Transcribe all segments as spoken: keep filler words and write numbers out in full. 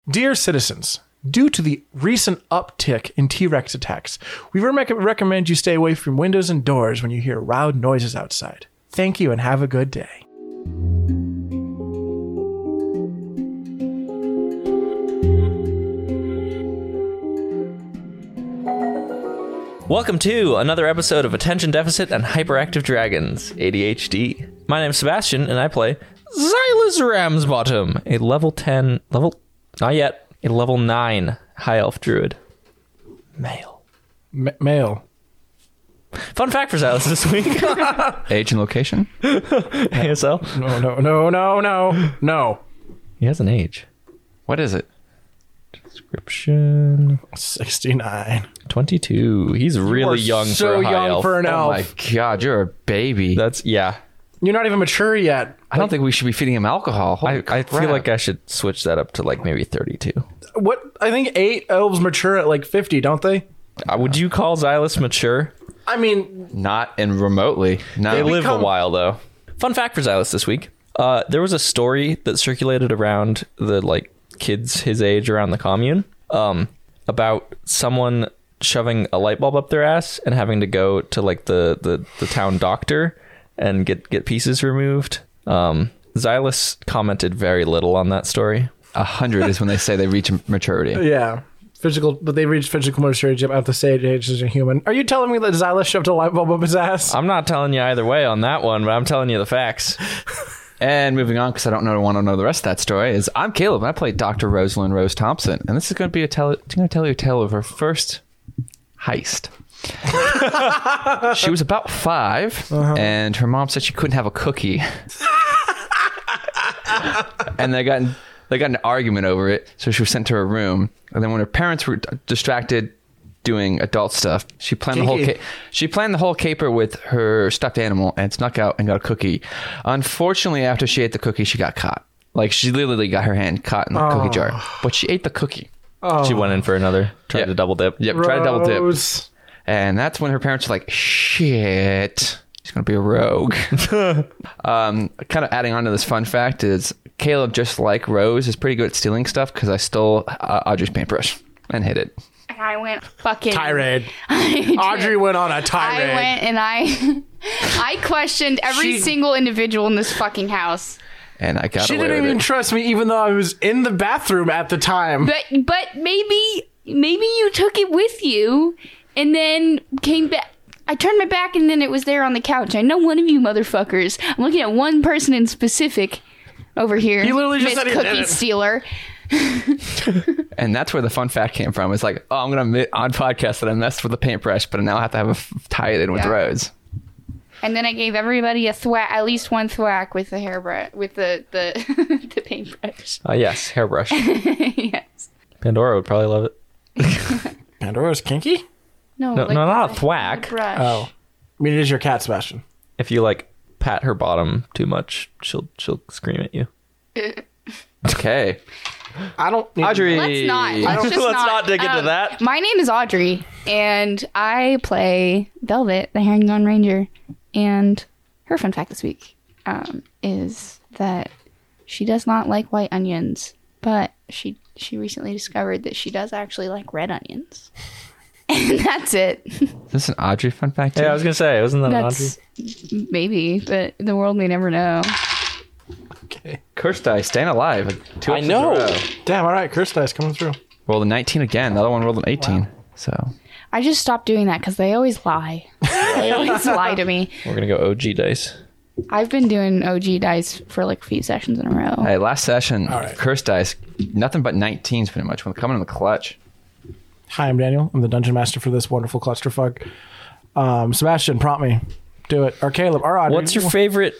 Dear citizens, due to the recent uptick in T-Rex attacks, we rec- recommend you stay away from windows and doors when you hear loud noises outside. Thank you and have a good day. Welcome to another episode of Attention Deficit and Hyperactive Dragons, A D H D. My name's Sebastian, and I play Xylus Ramsbottom, a level ten, level, not yet, a level nine High Elf Druid. Male. M- male. Fun fact for Xylus this week. Age and location? A S L. No, no, no, no, no, no. He has an age. What is it? Description. sixty-nine. twenty-two. He's really young so for a high young elf. for an Oh elf. my god, you're a baby. That's, yeah. You're not even mature yet. I don't think we should be feeding him alcohol. Holy I, I crap. feel like I should switch that up to like maybe thirty-two. What? I think eight elves mature at like fifty, don't they? Uh, would you call Xylus mature? I mean, Not in remotely. No. They live become- a while, though. Fun fact for Xylus this week. Uh, there was a story that circulated around the like kids his age around the commune um, about someone shoving a light bulb up their ass and having to go to like the, the, the town doctor and get, get pieces removed. Um, Xylus commented very little on that story. A hundred is when they say they reach maturity. yeah. Physical, but they reached physical maturity at the same age as a human. Are you telling me that Xylus shoved a light bulb up his ass? I'm not telling you either way on that one, but I'm telling you the facts. And moving on, because I don't know want to know the rest of that story, is I'm Caleb, and I play Doctor Rosalind Rose Thompson, and this is going to be a tell. It's going to tell you a tale of her first heist. She was about five, uh-huh. and her mom said she couldn't have a cookie, and they got in, they got in an argument over it. So she was sent to her room, and then when her parents were distracted doing adult stuff, she planned Kinky. the whole ca- she planned the whole caper with her stuffed animal and snuck out and got a cookie. Unfortunately, after she ate the cookie, she got caught. Like, she literally got her hand caught in the Oh. cookie jar, but she ate the cookie. Oh. She went in for another, tried Yeah. to double dip. Yep, tried to double dip. Rose. And that's when her parents were like, shit, she's going to be a rogue. um, kind of adding on to this fun fact is Caleb, just like Rose, is pretty good at stealing stuff because I stole uh, Audrey's paintbrush and hid it. And I went fucking Tirade. I did. Audrey went on a tirade. I went and I I questioned every She- single individual in this fucking house. And I got She away didn't with even it. trust me, even though I was in the bathroom at the time. But but maybe maybe you took it with you and then came back. I turned my back and then it was there on the couch. I know one of you motherfuckers. I'm looking at one person in specific over here. He literally just Miss said he did Cookie it. Stealer. And that's where the fun fact came from. It's like, oh, I'm going to admit on podcast that I messed with the paintbrush, but I now have to have a f- tie it in with Yeah. Rose. And then I gave everybody a thwack, at least one thwack with the hairbrush, with the the, the paintbrush. Uh, yes, hairbrush. Yes. Pandora would probably love it. Pandora's kinky? No, No, like no, not a the thwack. brush. Oh. I mean, it is your cat, Sebastian. If you like pat her bottom too much, she'll she'll scream at you. Okay. I don't need Audrey. Let's not. Let's, just Let's not, not dig into um, that. My name is Audrey, and I play Velvet, the Herring Gone Ranger. And her fun fact this week um, is that she does not like white onions, but she she recently discovered that she does actually like red onions. And that's it. Is this an Audrey fun fact? Too? Yeah, I was gonna say, wasn't that an Audrey? That's maybe, but the world may never know. Okay. Curse dice, staying alive. Like, two I episodes in a know. row. Damn, all right. Curse dice coming through. Rolled a nineteen again. The other one rolled an eighteen. Wow. So I just stopped doing that because they always lie. They always lie to me. We're gonna go O G dice. I've been doing O G dice for like a few sessions in a row. hey, last session, All right. curse dice, nothing but nineteens pretty much when coming in the clutch. Hi, I'm Daniel. I'm the dungeon master for this wonderful clusterfuck. Um, Sebastian, prompt me. Do it. Or Caleb, or Audrey. What's your favorite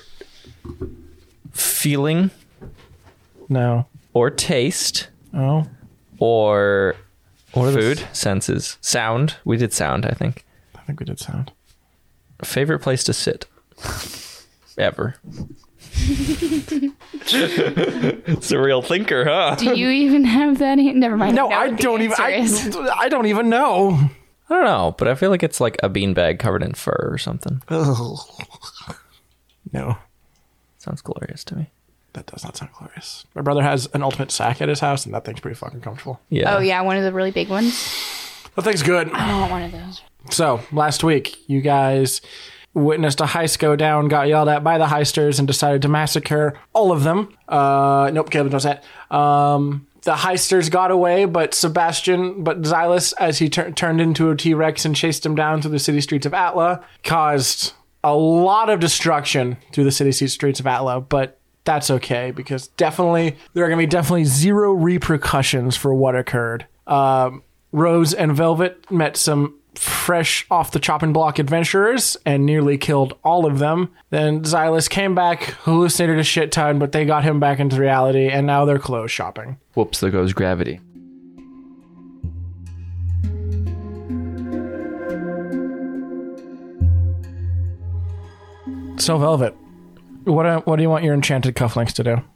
feeling No. or taste Oh. or what are the Food? s- senses? Sound. We did sound, I think. I think we did sound. Favorite place to sit ever. It's a real thinker, huh? Do you even have that? In- Never mind. No, know I what the don't even. answer is. I, I don't even know. I don't know, but I feel like it's like a beanbag covered in fur or something. Ugh. No. Sounds glorious to me. That does not sound glorious. My brother has an ultimate sack at his house, and that thing's pretty fucking comfortable. Yeah. Oh yeah, one of the really big ones. That thing's good. I don't want one of those. So, last week, you guys witnessed a heist go down, got yelled at by the heisters, and decided to massacre all of them. Uh, nope, Caleb knows that. Um, the heisters got away, but Sebastian, but Xylus, as he tur- turned into a T-Rex and chased him down through the city streets of Atla, caused a lot of destruction through the city streets of Atla, but that's okay, because definitely, there are going to be definitely zero repercussions for what occurred. Um, Rose and Velvet met some fresh off the chopping block adventurers and nearly killed all of them. Then Xylus came back, hallucinated a shit ton, but they got him back into reality, and now they're clothes shopping. Whoops, there goes gravity. So Velvet, what do, what do you want your enchanted cufflinks to do?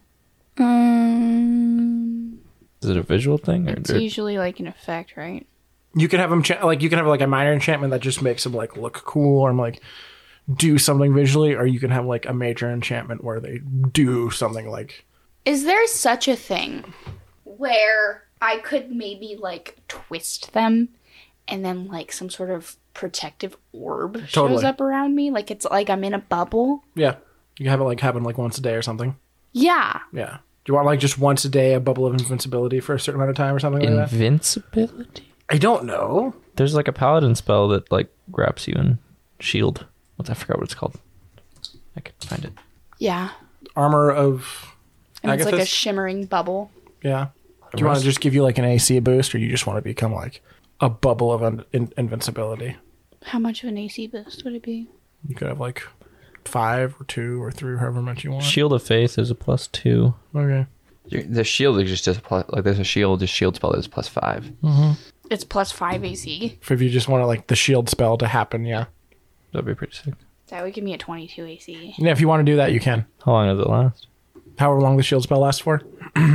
Um, Is it a visual thing? Or, it's or- usually like an effect, right? You can have them cha- like you can have like a minor enchantment that just makes them like look cool or like do something visually, or you can have like a major enchantment where they do something like. Is there such a thing where I could maybe like twist them and then like some sort of protective orb shows Totally. up around me? Like it's like I'm in a bubble? Yeah, you can have it like happen like once a day or something. Yeah. Yeah. Do you want like just once a day a bubble of invincibility for a certain amount of time or something like that? Invincibility? I don't know. There's like a paladin spell that like wraps you in shield. What's I forgot what it's called. I can find it. Yeah. Armor of And it's like a Agathis? shimmering bubble. Yeah. Do you want to just give you like an A C boost, or you just want to become like a bubble of un- in- invincibility? How much of an A C boost would it be? You could have like five or two or three, however much you want. Shield of Faith is a plus two. Okay. Your- The shield is just, just plus, like there's a shield, just shield spell that is plus five. It's plus five A C. If you just want to like the shield spell to happen, yeah. That'd be pretty sick. That would give me a twenty-two A C. Yeah, if you want to do that, you can. How long does it last? However long the shield spell lasts for.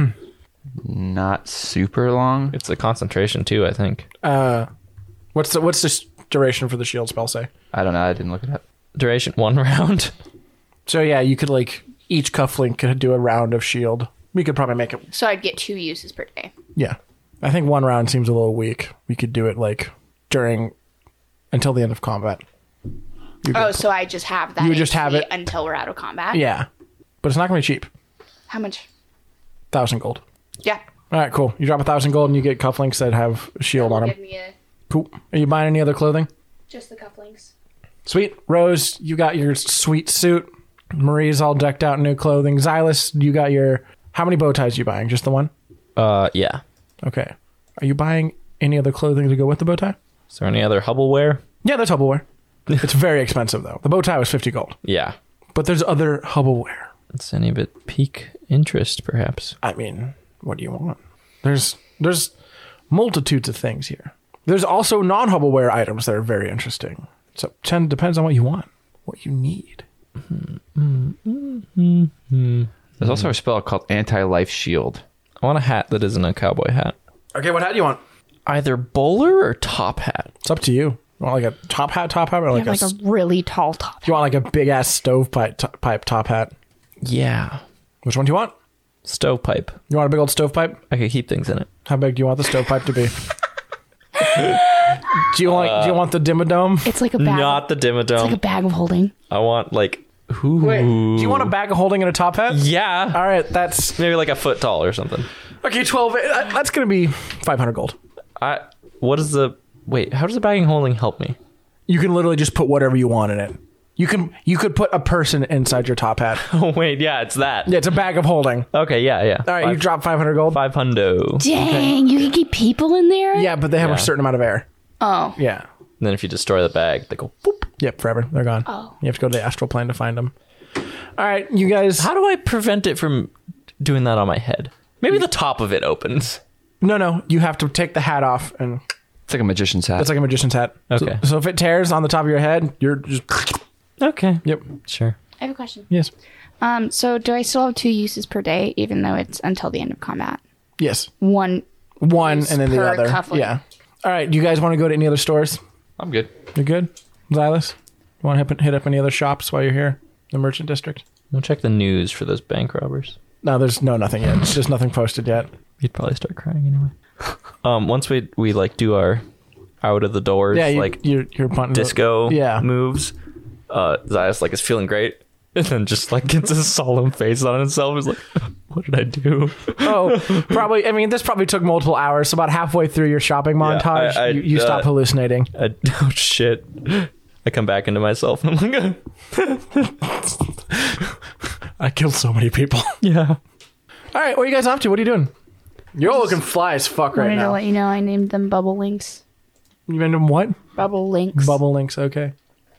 Not super long. It's a concentration too, I think. Uh, what's the what's the s- duration for the shield spell say? I don't know. I didn't look it up. Duration one round. So yeah, you could like each cufflink could do a round of shield. We could probably make it. So I'd get two uses per day. Yeah, I think one round seems a little weak. We could do it like during until the end of combat. You Oh, could- so I just have that. You would just A C have it- until we're out of combat. yeah, but it's not going to be cheap. How much? Thousand gold. Yeah. All right, cool. You drop a thousand gold and you get cufflinks that have a shield on them. Give me a, Cool. Are you buying any other clothing? just the cufflinks. Sweet. Rose, you got your sweet suit. Marie's all decked out in new clothing. Xylus, you got your... How many bow ties are you buying? Just the one? Uh, yeah. Okay. Are you buying any other clothing to go with the bow tie? Is there any other Hubbleware? Yeah, that's Hubbleware. It's very expensive, though. The bow tie was fifty gold. Yeah. But there's other Hubbleware. It's any bit pique interest, perhaps. I mean, what do you want? There's there's multitudes of things here. There's also non-Hubbleware items that are very interesting. So it depends on what you want, what you need. There's also a spell called Anti-Life Shield. I want a hat that isn't a cowboy hat. Okay, what hat do you want? Either bowler or top hat. It's up to you. You want like a top hat, top hat, or I like have a, like a really tall top. you want like a big ass stovepipe top, pipe top hat? Yeah. Which one do you want? Stovepipe. You want a big old stovepipe? I could keep things in it. How big do you want the stovepipe to be? do you like? do you want the dimmadome? It's like a bag. Not the It's like a dimmadome. bag of holding. I want like... Ooh. Do you want a bag of holding in a top hat? Yeah. All right, that's Maybe like a foot tall or something. okay. Twelve. that- That's gonna be five hundred gold. I. What is the... Wait, how does the bagging holding help me? You can literally just put whatever you want in it. You can you could put a person inside your top hat. Oh, wait, yeah, it's that. Yeah, it's a bag of holding. Okay, yeah, yeah. All right, you Five, drop five hundred gold. five hundo. Dang, you can keep people in there? Yeah, but they have Yeah. a certain amount of air. Oh. Yeah. And then if you destroy the bag, they go boop. Yep, forever. They're gone. Oh. You have to go to the astral plane to find them. All right, you guys. How do I prevent it from doing that on my head? Maybe the top of it opens. No, no. You have to take the hat off, and It's like a magician's hat. it's like a magician's hat. Okay. So, so if it tears on the top of your head, you're just. Okay. Yep. Sure. I have a question. Yes. Um, so do I still have two uses per day, even though it's until the end of combat? Yes. One. One Use and then the per other. cufflink. Yeah. All right. Do you guys want to go to any other stores? I'm good. You're good, Xylus. You want to hit, hit up any other shops while you're here? The merchant district. We'll check the news for those bank robbers. No, there's no nothing yet. It's just nothing posted yet. You'd probably start crying anyway. Um, once we we like do our out of the doors Yeah, you, like you're you're punting the- disco Yeah. moves, uh, Zias like is feeling great, and then just like gets a solemn face on himself. He's like, "What did I do?" Oh, probably. I mean, this probably took multiple hours. So about halfway through your shopping Yeah, montage, I- I, you, you stop uh, hallucinating. I, oh shit! I come back into myself and I'm like, I killed so many people. yeah. All right, what are you guys up to? What are you doing? You're all looking fly as fuck right Wanted to now. let you know I named them Bubble Links. You named them what? Bubble Links. Bubble links. Okay.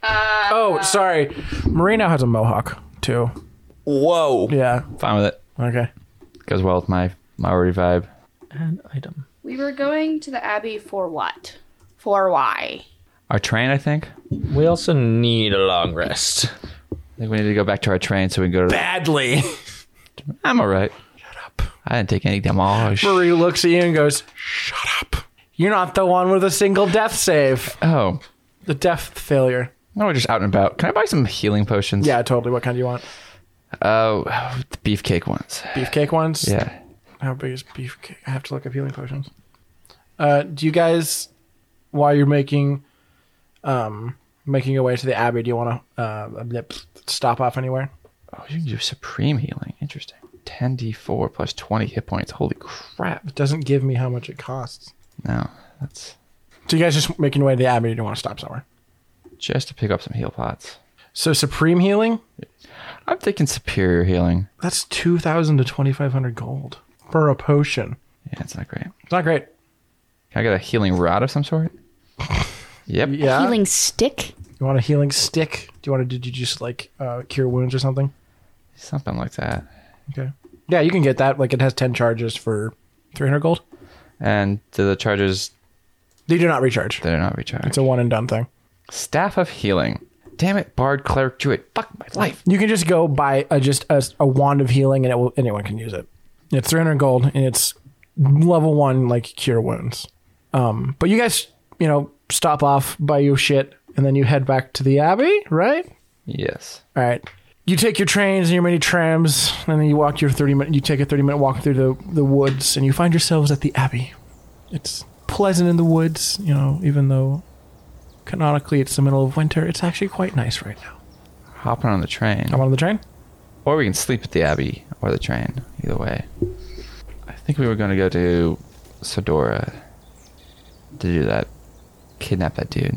oh, sorry. Marie now has a mohawk too. Whoa. Yeah. Fine with it. Okay. Goes well with my Maori vibe. An item. We were going to the Abbey for what? For why? Our train, I think. We also need a long rest. I think we need to go back to our train so we can go to. Badly. I'm all right. Shut up. I didn't take any damage. Marie looks at you and goes, "Shut up. You're not the one with a single death save. Oh, The death failure." no, we're just out and about. Can I buy some healing potions? Yeah, totally. What kind do you want? Oh, the beefcake ones. Beefcake ones? Yeah. How big is beefcake? I have to look up healing potions. Uh, do you guys, while you're making, um, making your way to the Abbey, do you want to uh, stop off anywhere? Oh, you can do supreme healing. Interesting. ten d four plus twenty hit points. Holy crap. It doesn't give me how much it costs. No, that's So you guys just making your way to the Abbey, or do you want to stop somewhere? just to pick up some heal pots. So supreme healing, I'm thinking superior healing. that's two thousand to twenty-five hundred gold for a potion. Yeah, it's not great. It's not great. Can I get a healing rod of some sort? Yep. Yeah. Healing stick? You want a healing stick? Do you want to, did you just like uh, cure wounds or something? Something like that. Okay. Yeah, you can get that. Like it has ten charges for three hundred gold. And do the charges, They do not recharge. they're not recharged. It's a one and done thing. Staff of healing. Damn it, bard, cleric, druid. Fuck my life. You can just go buy a, just a, a wand of healing, and it will, anyone can use it. It's three hundred gold, and it's level one, like cure wounds. Um, but you guys, you know, stop off, buy you shit, and then you head back to the Abbey, right? Yes. All right. You take your trains and your mini trams, and then you walk your thirty minute. You take a thirty minute walk through the the woods, and you find yourselves at the Abbey. It's pleasant in the woods, you know, even though canonically it's the middle of winter. It's actually quite nice right now. Hopping on the train. I'm on the train. Or we can sleep at the Abbey or the train. Either way. I think we were going to go to Sodora to do that. Kidnap that dude.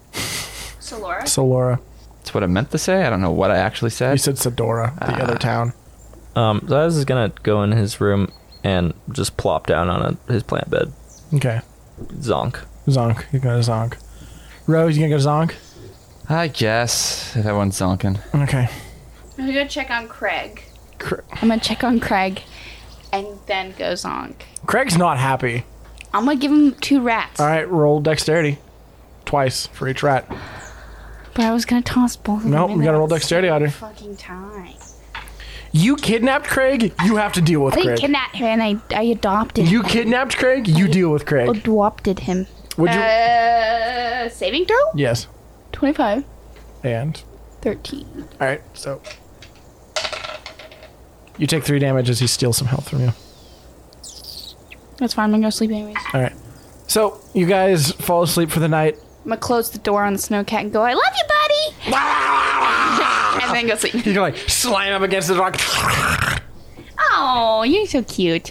Solora? So Laura, That's what I meant to say. I don't know what I actually you said. said Sedora, the Ah. other town. Um, Zias is gonna go in his room and just plop down on a, his plant bed. Okay. Zonk. Zonk. You're going to Zonk. Rose, you going to go Zonk? I guess. If everyone's zonking. Okay. I'm gonna go check on Craig. Cra- I'm gonna check on Craig and then go zonk. Craig's not happy. I'm gonna give him two rats. All right, roll dexterity. Twice for each rat. But I was gonna toss both of them. Nope, in we gotta there roll at the dexterity same on her. Fucking time. You kidnapped Craig, you have to deal with I didn't Craig. kidnap him and I, I adopted You kidnapped Craig, you deal with Craig. adopted him. Would you? Uh, saving throw? Yes. twenty-five. And? thirteen. All right, so. You take three damage as he steals some health from you. That's fine, I'm gonna go sleep anyways. All right. So, you guys fall asleep for the night. I'm gonna close the door on the snowcat and go, I love you, buddy! And then go sleep. You can like slam up against the rock. Oh, you're so cute.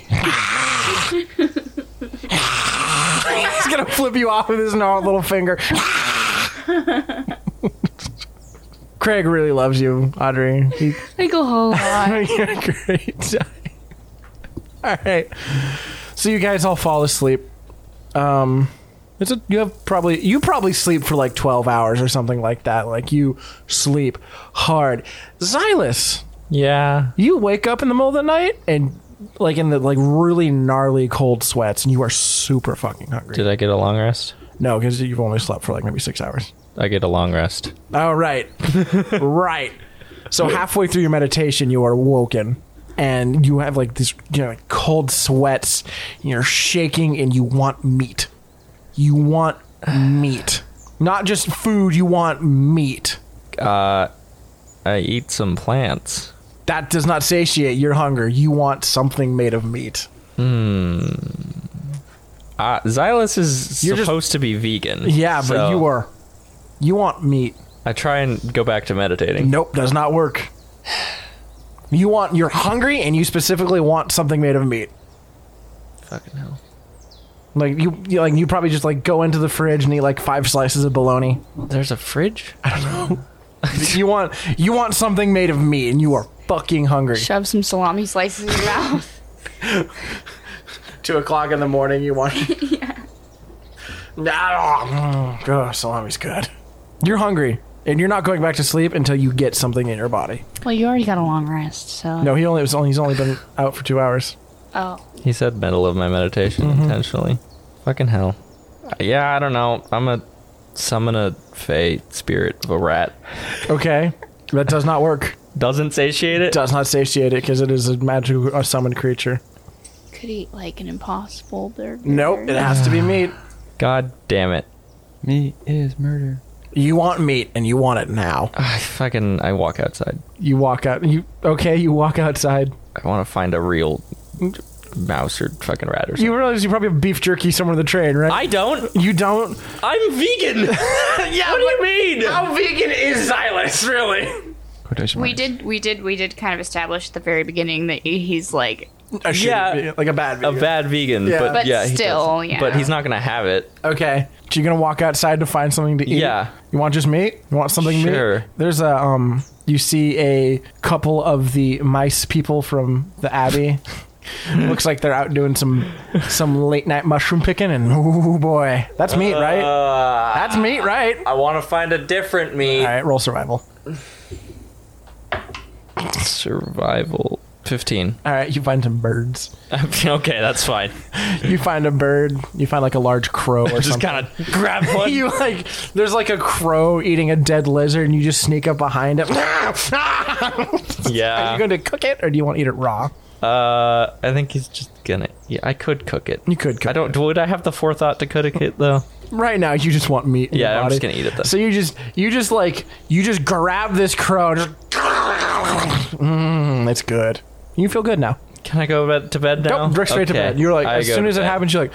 He's gonna flip you off with his gnarled little finger. Craig really loves you, Audrey. He, I go home. you're a great time. All right. So you guys all fall asleep. Um, it's a, you have probably you probably sleep for like twelve hours or something like that. Like you sleep hard. Xylus, Yeah. you wake up in the middle of the night and like in the like really gnarly cold sweats, and you are super fucking hungry. Did I get a long rest? No, because you've only slept for like maybe six hours. I get a long rest. Oh, right. Right. So halfway through your meditation, you are woken and you have like this, you know, like cold sweats. You're shaking and you want meat. You want meat. Not just food, you want meat. Uh, I eat some plants. That does not satiate your hunger. You want something made of meat. Uh, Xylus is You're just- supposed to be vegan. Yeah, but so you are. You want meat. I try and go back to meditating. Nope, does not work. You want. You're hungry, and you specifically want something made of meat. Fucking hell. Like you, you, like you probably just like go into the fridge and eat like five slices of bologna. There's a fridge? you want. You want something made of meat, and you are fucking hungry. Shove some salami slices in your mouth. Two o'clock in the morning. You want. yeah. Nah, oh, oh, salami's good. You're hungry, and you're not going back to sleep until you get something in your body. Well, you already got a long rest, so. No, he only was only he's only been out for two hours. Oh. He said middle of my meditation Mm-hmm. intentionally. Fucking hell. Yeah, I don't know. I'm a summon a fey spirit of a rat. Okay, that does not work. Doesn't satiate it? Does not satiate it because it is a magical a summoned creature. Could eat like an impossible burger. Nope, it has to be meat. God damn it. Me is murder. You want meat, and you want it now. I fucking I walk outside. You walk out. You okay? You walk outside. I want to find a real mouse or fucking rat or something. You realize you probably have beef jerky somewhere in the train, right? I don't. You don't. I'm vegan. Yeah. What do you mean? How vegan is Xylus, really? Quotation We marks. did, we did, we did kind of establish at the very beginning that he- he's like, A shitty Yeah. vegan, like a bad A vegan. bad vegan, Yeah. but, But yeah, he still, does. yeah. But he's not gonna have it. Okay. So you're gonna walk outside to find something to eat? Yeah. You want just meat? You want something Sure. meat? There's a um. You see a couple of the mice people from the Abbey. Looks like they're out doing some some late night mushroom picking, and oh boy, that's meat, right? Uh, That's meat, right? I want to find a different meat. All right, roll survival. Survival. fifteen. All right, you find some birds. Okay, that's fine. You find a bird. You find like a large crow or Just something. kind of grab one. You like, there's like a crow eating a dead lizard, and you just sneak up behind it. Are yeah. you going to cook it, or do you want to eat it raw? Uh, I think he's just gonna. Yeah, I could cook it. You could cook I don't. Would I have the forethought to cook it though? Right now, you just want meat. In Yeah, your I'm body. just gonna eat it then. So you just, you just like, you just grab this crow. And just, mm, it's good. You feel good now. Can I go bed- to bed now? Nope, direct straight to Okay, bed. You're like, I as go soon to as it bed. happens, you're like,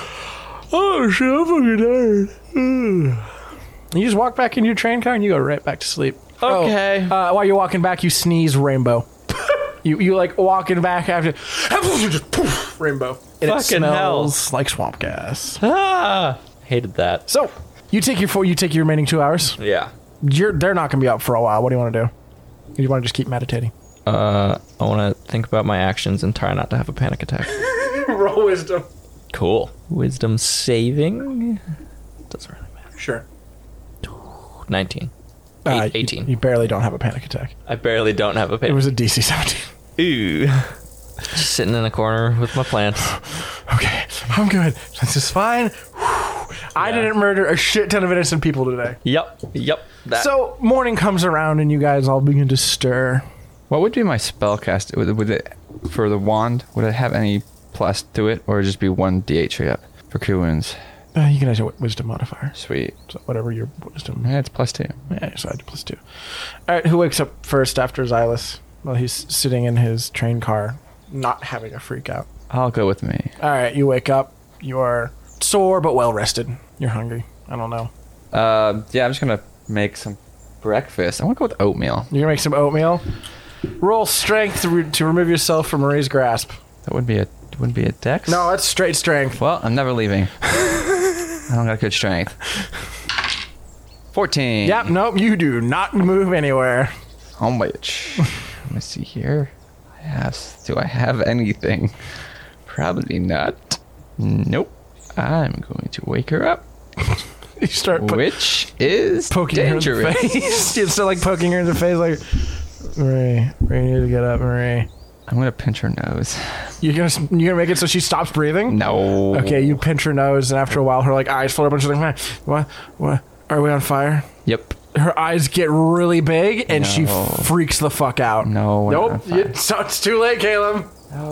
oh shit, I'm fucking tired. Ugh. You just walk back in your train car and you go right back to sleep. Okay. Oh, uh, while you're walking back, you sneeze rainbow. you you like walking back after just poof, rainbow. And it Fucking smells like swamp gas. Ah, hated that. So you take your four, you take your remaining two hours. Yeah. You're they're not gonna be up for a while. What do you want to do? You want to just keep meditating? Uh, I want to think about my actions and try not to have a panic attack. Roll wisdom. Cool. Wisdom saving doesn't really matter. Sure. nineteen. Uh, Eight- eighteen. You, you barely don't have a panic attack. I barely don't have a It panic. was a D C seventeen. Ooh. Just sitting in a corner with my plants. Okay, I'm good. This is fine. I Yeah. didn't murder a shit ton of innocent people today. Yep. Yep. That. So morning comes around and you guys all begin to stir. What would be my spell cast? Would, would it for the wand? Would it have any plus to it, or just be one d eight straight up for cure wounds? Uh, you can add your wisdom modifier. Sweet. So whatever your wisdom. Yeah, it's plus two. Yeah, so I do plus two. All right, who wakes up first after Xylus? Well, he's sitting in his train car, not having a freak out. I'll go with me. All right, you wake up. You are sore but well rested. You're hungry. I don't know. Uh, yeah, I'm just gonna make some breakfast. I want to go with oatmeal. You're gonna make some oatmeal. Roll strength to, re- to remove yourself from Marie's grasp. That wouldn't be a wouldn't be a dex. No, that's straight strength. Well, I'm never leaving. I don't got good strength. Fourteen. Yep, nope, you do not move anywhere. How much? Let me see here. I have. Do I have anything? Probably not. Nope. I'm going to wake her up, You start po- which is poking dangerous. her in the face. You start like poking her in the face, like, Marie, Marie, you need to get up, Marie. I'm gonna pinch her nose. You're gonna you're gonna make it so she stops breathing. No. Okay, you pinch her nose, and after a while, her like eyes flare up, and she's like, "Man, what? What? Are we on fire?" Yep. Her eyes get really big, and she No. freaks the fuck out. No. we're not on Nope, fire. it's, it's too late, Caleb.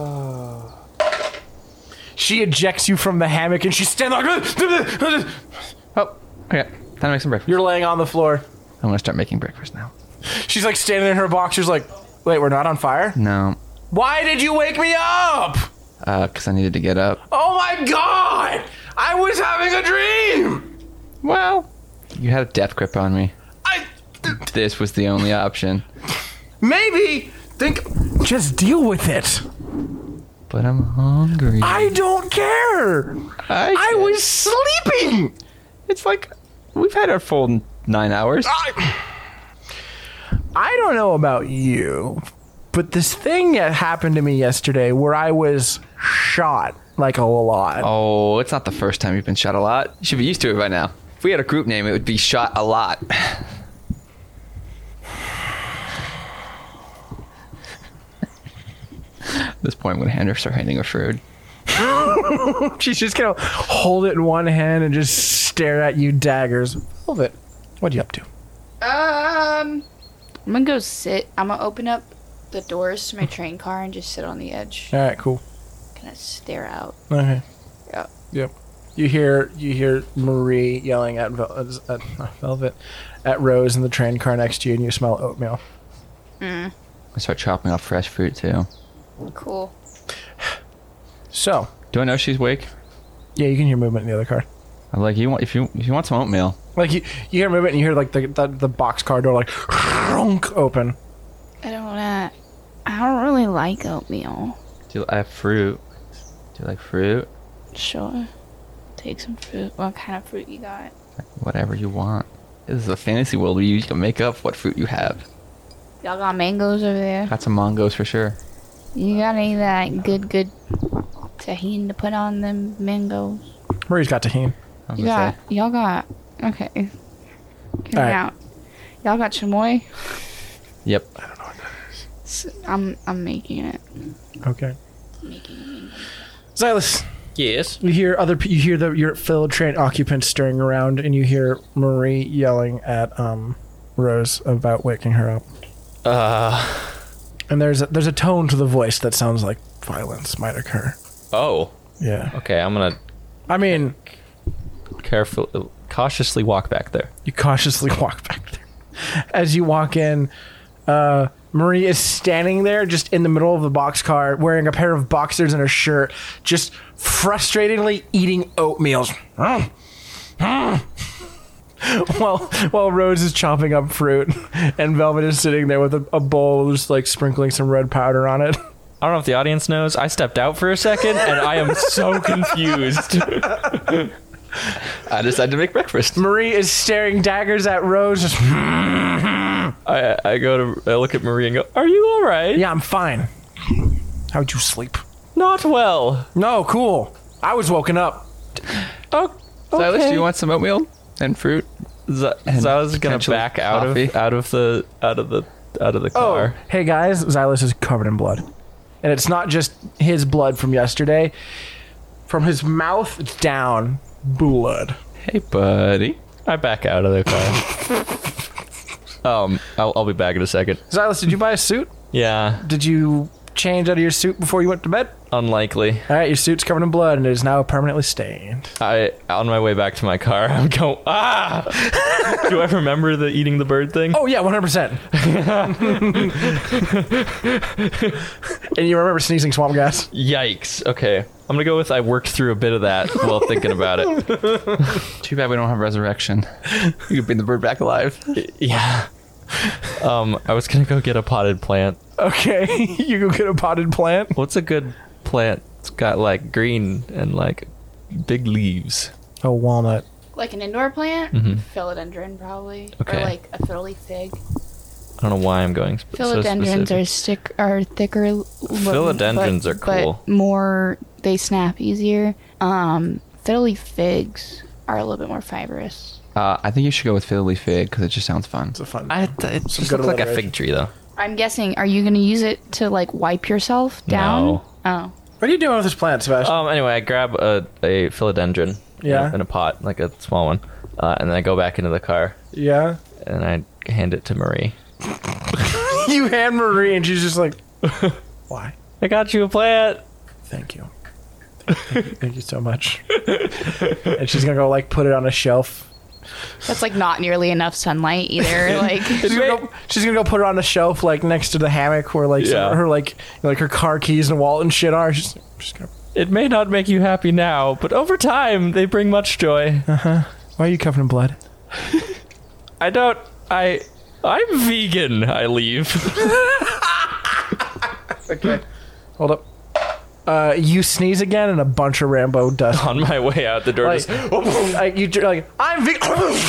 She ejects you from the hammock, and she's standing like, Oh. Okay. Time to make some breakfast. you're laying on the floor. I'm gonna start making breakfast now. She's like standing in her box. She's like, Wait, we're not on fire? No, Why did you wake me up? because I needed to get up. Oh my god! I was having a dream! Well, you had a death grip on me. I... This was the only option. Maybe think... Just deal with it. But I'm hungry. I don't care! I, I was sleeping! It's like we've had our full nine hours. I... I don't know about you, but this thing that happened to me yesterday where I was shot like a lot. Oh, it's not the first time you've been shot a lot. You should be used to it by now. If we had a group name, it would be Shot a Lot. At this point, I'm going to hand her, start handing her food. She's just gonna hold it in one hand and just stare at you daggers. Velvet, what are you up to? Um, I'm gonna go sit. I'm gonna open up the doors to my train car and just sit on the edge, All right, cool. kind of stare out. Okay. Yeah. Yep. You hear you hear Marie yelling at, Vel- at not Velvet, at Rose in the train car next to you, and you smell oatmeal. Mm. I start chopping off fresh fruit, too. Cool. So, Do I know she's awake? yeah, you can hear movement in the other car. I'm like, you want if you if you want some oatmeal, Like you, you hear movement, and you hear like the the, the box car door like open. I don't wanna. I don't really like oatmeal. do you, I have fruit. Do you like fruit? Sure. Take some fruit. What kind of fruit you got? Whatever you want. This is a fantasy world where you can make up what fruit you have. Y'all got mangoes over there? Got some mangos for sure. You got any of that good, good tahini to put on them mangoes? Marie's got tahini. I was You gonna got, y'all got, okay. Get me Alright. out. Y'all got chamoy? say. Yep. S- I'm, I'm making it. Okay. Making it. Silas, Yes. you hear other pe- you hear the your fellow train occupants stirring around, and you hear Marie yelling at um Rose about waking her up. Uh. And there's a, there's a tone to the voice that sounds like violence might occur. Oh. Yeah. Okay. I'm gonna I mean, carefully, cautiously walk back there. you cautiously walk back there. As you walk in, uh, Marie is standing there just in the middle of the boxcar wearing a pair of boxers and a shirt, just frustratingly eating oatmeal. while, while Rose is chopping up fruit and Velvet is sitting there with a, a bowl just like sprinkling some red powder on it. I don't know if the audience knows. I stepped out for a second, and I am so confused. I decided to make breakfast. Marie is staring daggers at Rose. Just, I I go to I look at Marie and go, "Are you all right?" yeah, I'm fine. How'd you sleep? Not well. No, cool. I was woken up. Oh, Silas, okay. do you want some oatmeal and fruit? Z- And so I was gonna potentially back out coffee? of out of the out of the out of the Oh, car. hey guys, Xylus is covered in blood. And it's not just his blood from yesterday. From his mouth down, blood. Hey, buddy. I back out of the car. um, I'll, I'll be back in a second. Xylus, did you buy a suit? Yeah, Did you change out of your suit before you went to bed? unlikely. All right, your suit's covered in blood and it is now permanently stained. I on my way back to my car, I'm going. Ah! Do I remember the eating the bird thing? Oh yeah, one hundred percent. And you remember sneezing swamp gas? Yikes. Okay, I'm gonna go with I worked through a bit of that while thinking about it. Too bad we don't have resurrection. You could bring the bird back alive. Yeah. Um, I was gonna go get a potted plant. Okay, you go get a potted plant. What's a good plant? It's got like green and like big leaves. A walnut. Like an indoor plant? Mhm. Philodendron, probably. Okay. Or like a fiddly fig. I don't know why I'm going sp- so Philodendrons specific. are stick are thicker. l- Philodendrons but, are cool. But more, they snap easier. Um, fiddly figs are a little bit more fibrous. Uh, I think you should go with fiddly fig because it just sounds fun. It's a fun. I, it just good looks like a alliteration. fig tree though. I'm guessing, are you going to use it to like wipe yourself down? No. Oh. What are you doing with this plant, Sebastian? Um. Anyway, I grab a, a philodendron. Yeah. In a, in a pot, like a small one, uh, and then I go back into the car Yeah. and I hand it to Marie. You hand Marie and she's just like, why? I got you a plant. Thank you. Thank you, thank you so much. And she's gonna go like put it on a shelf That's like not nearly enough sunlight either. Like She's gonna, go, she's gonna go put it on the shelf, like next to the hammock where like some Yeah. of her like like her car keys and wallet and shit are. She's, she's gonna, It may not make you happy now, but over time they bring much joy. why are you covered in blood? I don't. I. I'm vegan. I leave. Okay, hold up. Uh, you sneeze again and a bunch of Rambo dust. On my way out the door, Like, just like you j- like I'm vegan.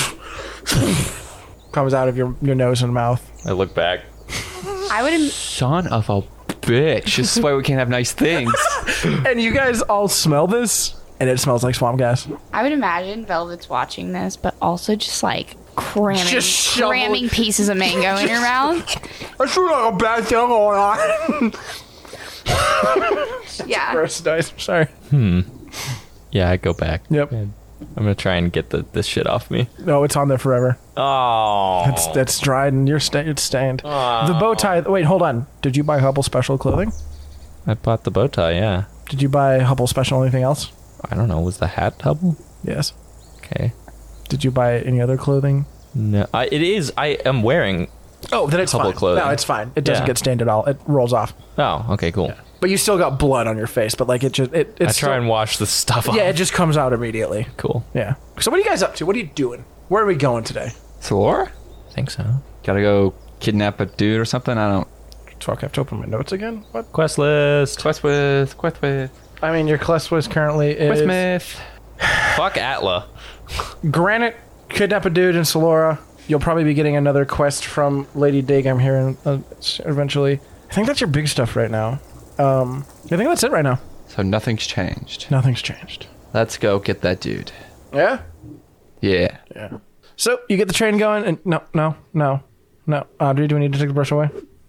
Comes out of your your nose and mouth. I look back. I would im- Son of a bitch. This is why we can't have nice things. And you guys all smell this, and it smells like swamp gas. I would imagine Velvet's watching this, but also just like cramming Just shovel- cramming pieces of mango in her mouth. I feel like a bad thing going on. Yeah. Gross dice. Sorry. Yeah, I go back. Yep. I'm gonna try and get the this shit off me. No, it's on there forever. Oh. It's that's dried and you're sta- it's stained. The bow tie. Wait, hold on. Did you buy Hubble Special clothing? I bought the bow tie. Yeah. Did you buy Hubble Special anything else? I don't know. Was the hat Hubble? Yes. Okay. Did you buy any other clothing? No, I, it is. I am wearing. Oh, then it's Hubble fine. clothing. No, it's fine. It doesn't Yeah. get stained at all. It rolls off. Oh, okay, cool. But you still got blood on your face. But like it just it. I It's try still- and wash the stuff off. Yeah, it just comes out immediately. Cool. Yeah. So what are you guys up to? What are you doing? Where are we going today? So Laura? I think so. Gotta go kidnap a dude or something? I don't. Fuck, I have to open my notes again. What? Quest list. Quest with. Quest with. I mean, your quest was currently is Quest Smith. Fuck Atla. Granite, kidnap a dude in Solora. You'll probably be getting another quest from Lady Dagam here in, uh, eventually. I think that's your big stuff right now. Um, I think that's it right now. So nothing's changed. Nothing's changed. Let's go get that dude. Yeah? Yeah. Yeah. So, you get the train going, and no, no, no, no. Audrey, do we need to take the brush away?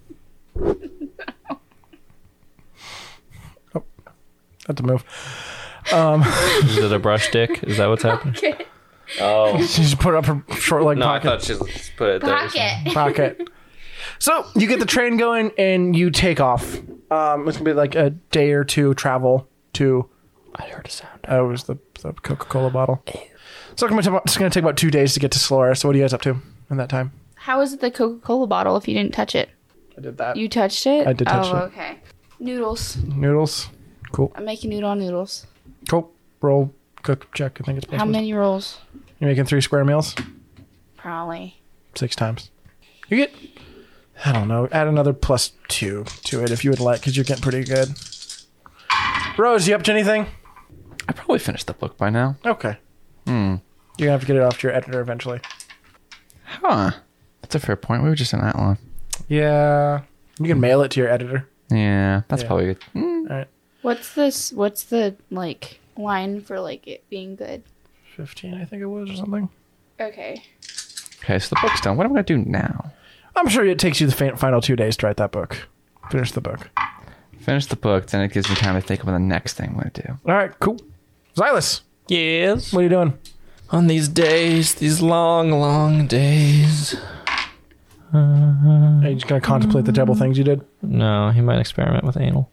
Oh, that's a move. Is it a brush dick? Is that what's happening? Oh. She just put up her short leg No, I pocket. thought she just put it there. Pocket. pocket. So you get the train going and you take off. Um, it's gonna be like a day or two travel to. I heard a sound. Oh, it was the, the Coca Cola bottle. So it's gonna, take, it's gonna take about two days to get to Solora. So what are you guys up to in that time? How is it the Coca-Cola bottle if you didn't touch it? I did that. You touched it? I did touch oh, it. okay. Noodles. Noodles. Cool. I'm making noodle noodles. Cool. Roll. Cook. Check. I think it's. How many rolls? You're making three square meals. Probably. Six times. You get. I don't know. Add another plus two to it if you would like, because you're getting pretty good. Rose, you up to anything? I probably finished the book by now. Okay. Hmm. You're gonna have to get it off to your editor eventually. Huh. That's a fair point. We were just in that one. Yeah. You can mail it to your editor. Yeah. That's Yeah. probably good. Mm. All right. What's this? What's the like line for like it being good? fifteen, I think it was, or something. Okay. Okay, so the book's done. What am I going to do now? I'm sure it takes you the fa- final two days to write that book. Finish the book. Finish the book, then it gives me time to think about the next thing I'm going to do. All right, cool. Xylus, Yes. what are you doing? On these days, these long, long days. Are you just going to contemplate the terrible things you did? No, he might experiment with anal.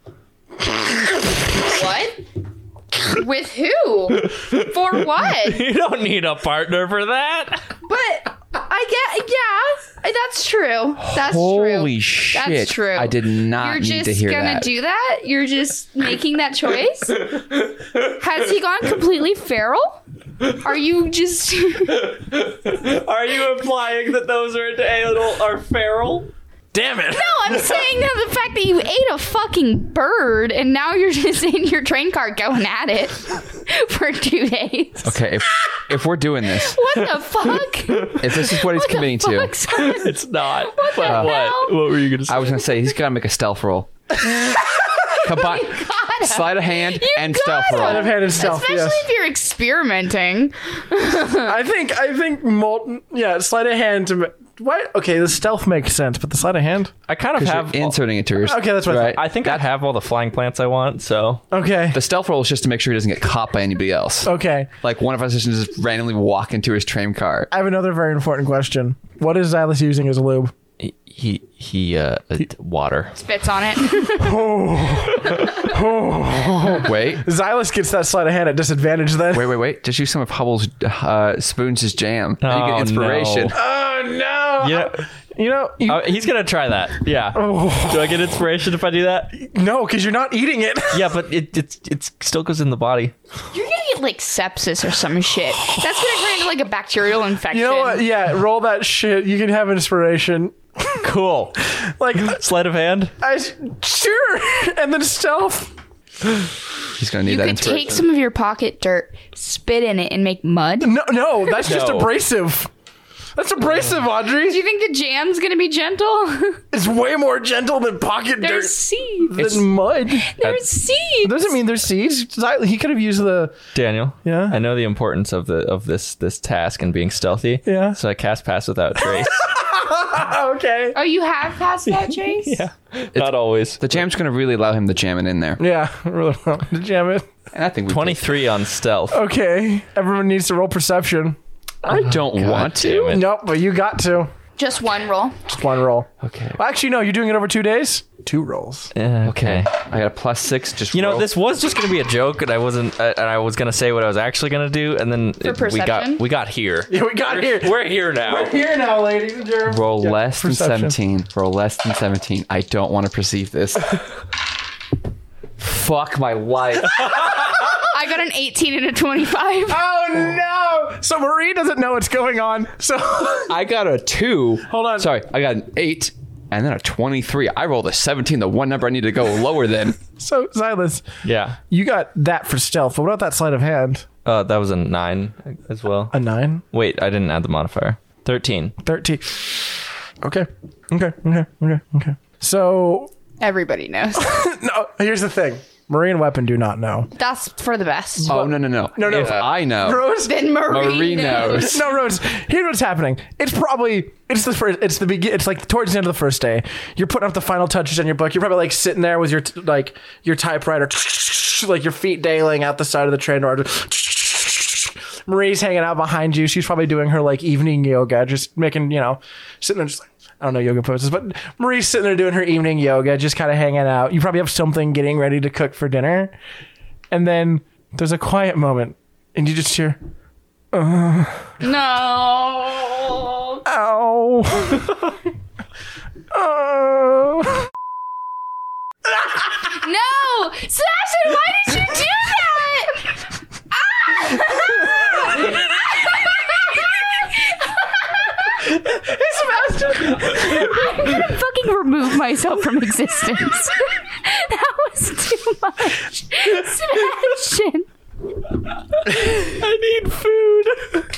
What? With who? For what? You don't need a partner for that. But I get, yeah, that's true. That's true. Holy shit. That's true. I did not You're need just to hear gonna that. do that? You're just making that choice? Has he gone completely feral? Are you just? Are you implying that those are into anal are feral? Damn it. No, I'm saying that the fact that you ate a fucking bird and now you're just in your train car going at it for two days. Okay, if, if we're doing this, What the fuck? if this is what he's What the committing to, fuck, son? It's not. What the But what? hell? What were you going to say? I was going to say he's got to make a stealth roll. Combine, Gotta. sleight of hand You and stealth gotta. Sleight of roll. hand and stealth, Especially yes. if you're experimenting. I think, I think, molten, yeah, sleight of hand to. ma- Why? Okay, the stealth makes sense, but the sleight of hand? I kind of Because have. you're inserting it to your... Okay, that's what I right. I think I have all the flying plants I want, so. Okay. The stealth roll is just to make sure he doesn't get caught by anybody else. Okay. Like one of us doesn't just randomly walk into his train car. I have another very important question. What is Xylus using as a lube? He, he he uh, uh water. Spits on it. Wait, Xylus gets that sleight of hand at disadvantage then. wait, wait, wait. Just use some of Hubble's uh, Spoons' jam. Then you Oh, get inspiration. no. Oh no! You know, You know, you, uh, he's gonna try that. Yeah. Do I get inspiration if I do that? no, because you're not eating it. Yeah, but it it it still goes in the body. You're gonna get like sepsis or some shit. That's gonna turn into like a bacterial infection. You know what? Yeah, roll that shit. You can have inspiration. Cool. Like, Sleight of hand. I sure, and then stealth. He's gonna need You that could inspiration. take some of your pocket dirt, spit in it, and make mud. No, no, that's just No. abrasive. That's abrasive, Audrey. Do you think the jam's gonna be gentle? It's way more gentle than pocket There's dirt seeds. than mud. There's seeds. Doesn't mean there's seeds. Xy- He could have used the. Daniel. Yeah? I know the importance of the of this this task and being stealthy. Yeah. So I cast Pass Without Trace. Okay. Oh, you have passed that, Chase? yeah. Not always. The jam's gonna really allow him to jam it in there. Yeah, really well. To jam it. And I think we twenty-three on stealth. Okay, everyone needs to roll perception. I don't want to. damn it. Nope, but you got to. Just one roll. Just one roll. Okay. Well, actually, no, you're doing it over two days. Two rolls. Yeah, okay. I got a plus six. Just You know, roll. this was just going to be a joke, and I wasn't, uh, and I was going to say what I was actually going to do, and then it- we got perception? we got here. Yeah, we got here. We're here now. Here now, ladies and gentlemen. roll Yeah, less than perception. seventeen. Roll less than seventeen. I don't want to perceive this. Fuck my life. I got an eighteen and a twenty-five. Oh no! So Marie doesn't know what's going on. So I got a two. Hold on. Sorry, I got an eight and then a twenty-three. I rolled a seventeen, the one number I need to go lower than. so Xylus, Yeah. you got that for stealth. But what about that sleight of hand? Uh, that was a nine as well. A nine, Wait, I didn't add the modifier. thirteen. thirteen. Okay. Okay. Okay. Okay. Okay. So Everybody knows. no. Here's the thing. Marie and Weapon do not know. That's for the best. Oh, no, no, no. No, no. If I know. Rose. Then Marie, Marie knows. knows. No, Rose. Here's what's happening. It's probably it's the first. It's the begin. It's like towards the end of the first day. You're putting up the final touches on your book. You're probably like sitting there with your t- like your typewriter, like your feet dangling out the side of the train. Or Marie's hanging out behind you. She's probably doing her like evening yoga, just making you know, sitting there just like. I don't know yoga poses, but Marie's sitting there doing her evening yoga, just kind of hanging out. You probably have something getting ready to cook for dinner. And then there's a quiet moment, and you just hear, No. ow. Oh. No! Sebastian, why did you do that? Sebastian. I'm gonna fucking remove myself from existence. That was too much. Sebastian. I need food.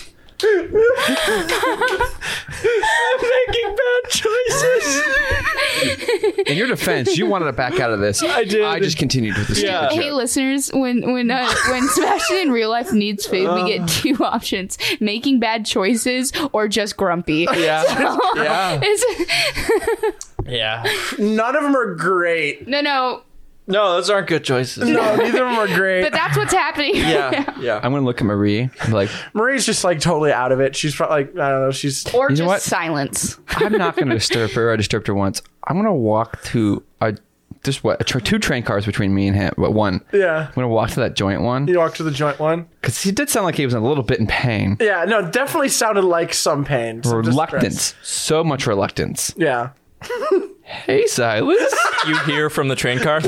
I'm making bad choices. In your defense, you wanted to back out of this. I did. I just continued with the stupid Yeah. joke. Hey, listeners, when when uh, when Sebastian in real life needs food, we get two options: making bad choices or just grumpy. Yeah. Yeah. It's- Yeah. None of them are great. no, no, No, those aren't good choices. No, neither of them are great. but that's what's happening. Yeah. Yeah. I'm going to look at Marie and be like, Marie's just like totally out of it. She's probably like, I don't know. She's Or You know just what? silence. I'm not going to disturb her. I disturbed her once. I'm going to walk to a, just what, a tra- two train cars between me and him, but one. yeah. I'm going to walk to that joint one You walk to the joint one. because he did sound like he was a little bit in pain. Yeah, no, definitely sounded like some pain. Some Reluctance. distress. So much reluctance. Yeah. Hey, Silas. You hear from the train car?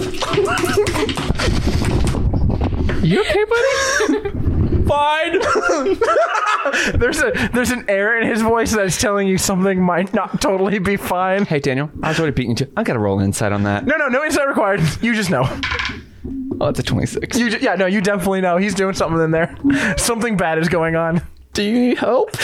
You okay, buddy? Fine. There's a there's an air in his voice that's telling you something might not totally be fine. Hey, Daniel. I was already beating you. I got to roll insight on that. No, no, no insight required. You just know. Oh, it's a twenty-six. You ju- yeah, no, you definitely know. He's doing something in there. Something bad is going on. Do you need help?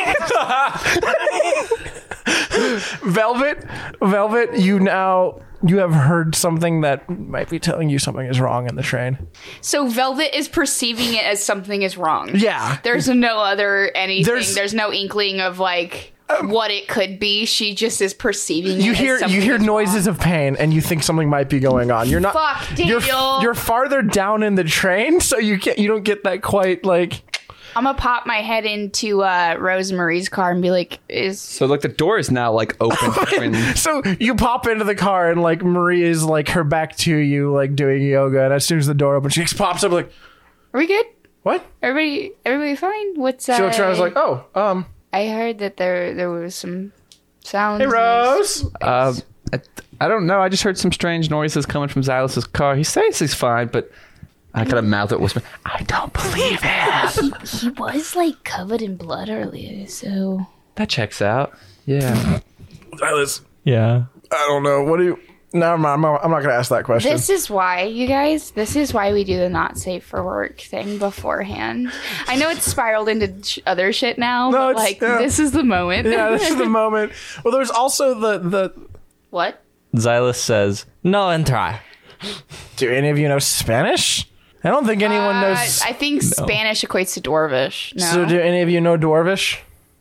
Velvet, Velvet, you now you have heard something that might be telling you something is wrong in the train. So Velvet is perceiving it as something is wrong. Yeah. There's no other anything. There's- There's, no inkling of like what it could be. She just is perceiving You it hear as something you hear is noises wrong. of pain and you think something might be going on. You're not Fuck, you're, Daniel. you're farther down in the train, so you can't you don't get that quite like I'm gonna pop my head into uh, Rosemarie's car and be like, "Is So like the door is now like open. between- So you pop into the car and like Marie is like her back to you, like doing yoga. And as soon as the door opens, she just pops up like, are we good? "What?" Everybody, everybody fine? What's uh, She looks around and is like, "Oh, um, I heard that there there was some sounds. hey Rose." Um, I, I don't know. I just heard some strange noises coming from Xylus's car. He says he's fine, but I kind of mouth it, whisper, "I don't believe it." He, he was like covered in blood earlier, so That checks out. Yeah. Silas, Yeah. I don't know. What do you? No, I'm not, I'm not, I'm not gonna ask that question. this is why, you guys, this is why we do the not safe for work thing beforehand. I know it's spiraled into sh- other shit now, No, but it's- like yeah. this is the moment. Yeah, this is the moment. Well, there's also the the. What? Xylus says, no entra. Do any of you know Spanish? I don't think anyone Uh, knows. I think Spanish equates to Dwarvish. No. So do any of you know Dwarvish?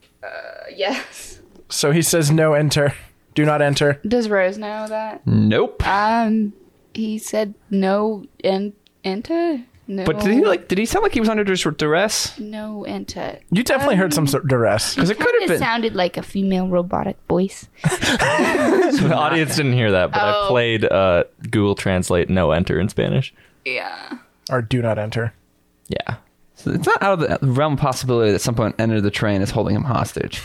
yes. So he says no enter. Do not enter. Does Rose know that? Nope. Um, he said no en- enter. No. But did he like? Did he sound like he was under dur- duress? No enter. You definitely heard some sort of duress. Because it could have It been. sounded like a female robotic voice. The audience didn't hear that, but I Oh. played uh, Google Translate no enter in Spanish. Yeah. Or do not enter. Yeah. So it's not out of the realm of possibility that someone entered the train is holding him hostage.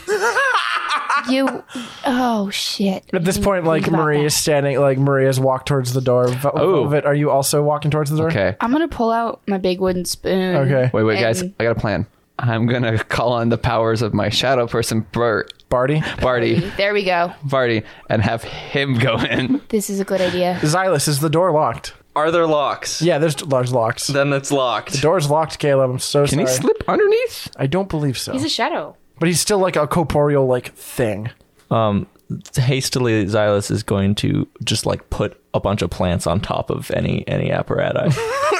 You. Oh shit. At this I didn't point, like think about Marie that. is standing, like Marie has walked towards the door. Vel- Oh. Velvet, are you also walking towards the door? Okay. I'm gonna pull out my big wooden spoon. Okay. Wait, wait, guys. And- I got a plan. I'm gonna call on the powers of my shadow person, Bert, Barty. Barty, There we go. Barty, and have him go in. This is a good idea. Xylus, is the door locked? Are there locks? Yeah, there's large locks. Then it's locked. Door's locked, Caleb. I'm so Can sorry. he slip underneath? I don't believe so. He's a shadow. But he's still like a corporeal like thing. Um, hastily, Xylus is going to just like put a bunch of plants on top of any any apparatus.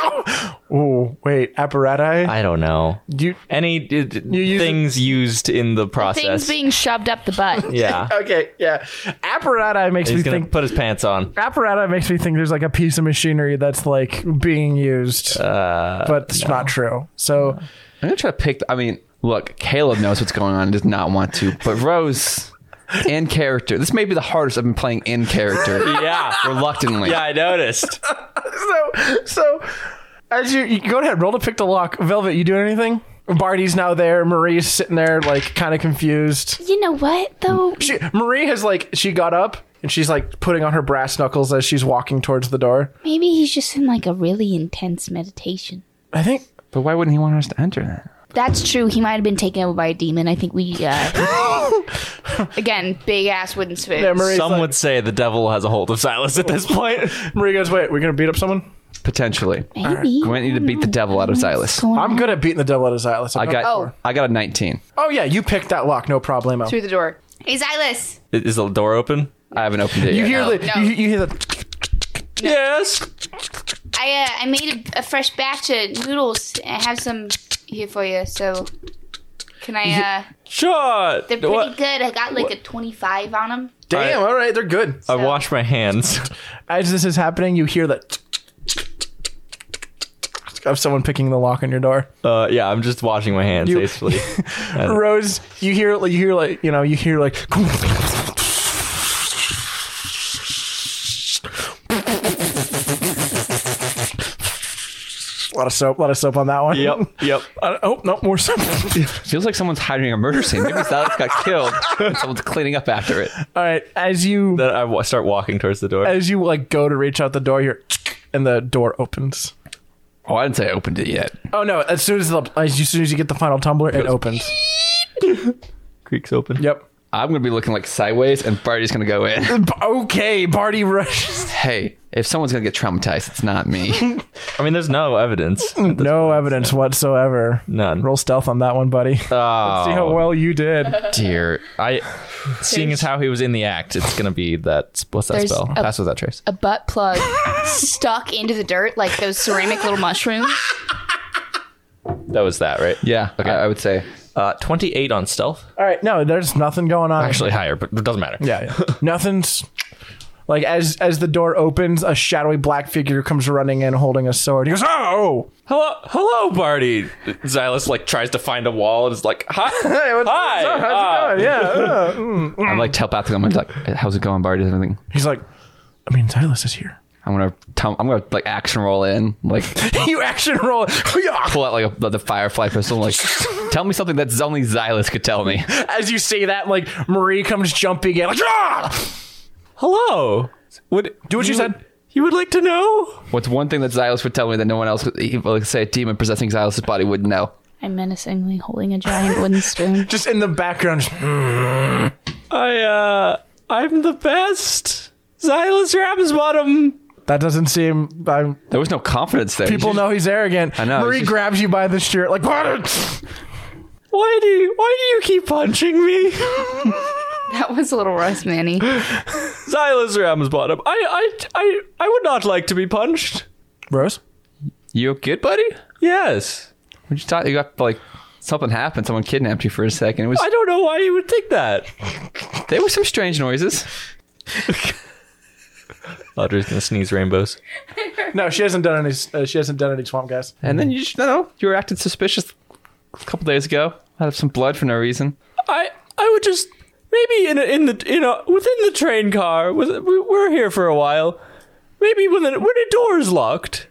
Oh, wait, apparatus? I don't know. you Any uh, d- use things used in the process. Things being shoved up the butt. yeah. Okay, yeah. Apparatus makes He's me gonna think put his pants on. apparatus makes me think there's like a piece of machinery that's like being used. Uh, but it's not true. So I'm gonna try to pick. I mean, look, Caleb knows what's going on and does not want to, but Rose, in character. This may be the hardest I've been playing in character. yeah. Reluctantly. Yeah, I noticed. so so as you, you go ahead, roll to pick the lock. Velvet, you doing anything? Barty's now there. Marie's sitting there like kind of confused. You know what though? She, Marie has like she got up and she's like putting on her brass knuckles as she's walking towards the door. Maybe he's just in like a really intense meditation. I think But why wouldn't he want us to enter then? That's true. He might have been taken over by a demon. I think we, uh, again, big ass wooden spoons. yeah, Marie's Some like, would say the devil has a hold of Silas at this point. Marie goes, "Wait, we're gonna beat up someone." Potentially. Maybe. We might need to beat the devil out of Xylus. Going I'm on good at beating the devil out of Xylus. I got. Oh. I got a nineteen. Oh yeah, you picked that lock, no problemo. through the door. Hey, Xylus. Is the door open? I haven't opened it You yet. hear No, the no. you, you hear the Yes. I uh, I made a, a fresh batch of noodles. I have some here for you. So, can I? uh Shut. They're pretty What? good. I got like a twenty-five on them. damn. All right, they're good. I washed my hands. As this is happening, you hear that of someone picking the lock on your door. Uh, yeah, I'm just washing my hands You- hastily. And- Rose, you hear you hear like you know you hear like a lot of soap, a lot of soap on that one. Yep. Yep. Uh, oh no, more soap. Feels like someone's hiding a murder scene. Maybe Xylus got killed. And someone's cleaning up after it. All right, as you Then I wa- start walking towards the door. as you like go to reach out the door, you're and the door opens. Oh, I didn't say I opened it yet. Oh no! As soon as the as, you, as soon as you get the final tumbler, it opens. Creak's open. Yep. I'm gonna be looking like sideways, and Barty's gonna go in. B- Okay, Barty rushes. Hey, if someone's gonna get traumatized, it's not me. I mean, there's no evidence. No evidence whatsoever. None. Roll stealth on that one, buddy. Oh. See how well you did. Dear. I, seeing as how he was in the act, it's gonna be that. What's that There's spell? a- Pass without trace. A butt plug stuck into the dirt like those ceramic little mushrooms. That was that, right? Yeah. Okay. I, I would say. Uh, twenty-eight on stealth. All right, no, there's nothing going on. Actually higher, but it doesn't matter. yeah, yeah. Nothing's Like as as the door opens, a shadowy black figure comes running in holding a sword. He goes, "Oh, Hello, hello, Barty. Xylus like tries to find a wall and is like, "Hi, hey, what's, hi." what's up? How's uh, it going? Yeah." uh, mm, mm. I'm like telepathically. I'm like, how's it going, Barty? Everything. He's like, "I mean, Xylus is here." I'm gonna tell, I'm gonna like action roll in, like You action roll. pull out like a, the Firefly pistol, like tell me something that's only Xylus could tell me. As you say that, like Marie comes jumping in, like, "Ah!" Hello. Would Do what you said. You would like to know? What's one thing that Xylus would tell me that no one else, could, he- like say a demon possessing Xylus' body, wouldn't know? I'm menacingly holding a giant wooden spoon. Just in the background. just, I uh, I'm the best. Xylus Ramsbottom. That doesn't seem. I'm, There was no confidence there. people You know he's arrogant. I know, Marie he's just- grabs you by the shirt, like, "What?" Why do you, why do you keep punching me? That was a little rough, Manny. Xylus Ramsbottom. I I I I would not like to be punched. Rose? You good, buddy? Yes. What you thought? You got like something happened. Someone kidnapped you for a second. It was I don't know why you would think that. there were some strange noises. Audrey's gonna sneeze rainbows. No, she hasn't done any. Uh, she hasn't done any swamp guys. And then you just, no, no, you were acting suspicious a couple days ago. Out of some blood for no reason. I I would just maybe in a, in the in a, within the train car. With, we- we're here for a while. Maybe when the when the door's locked.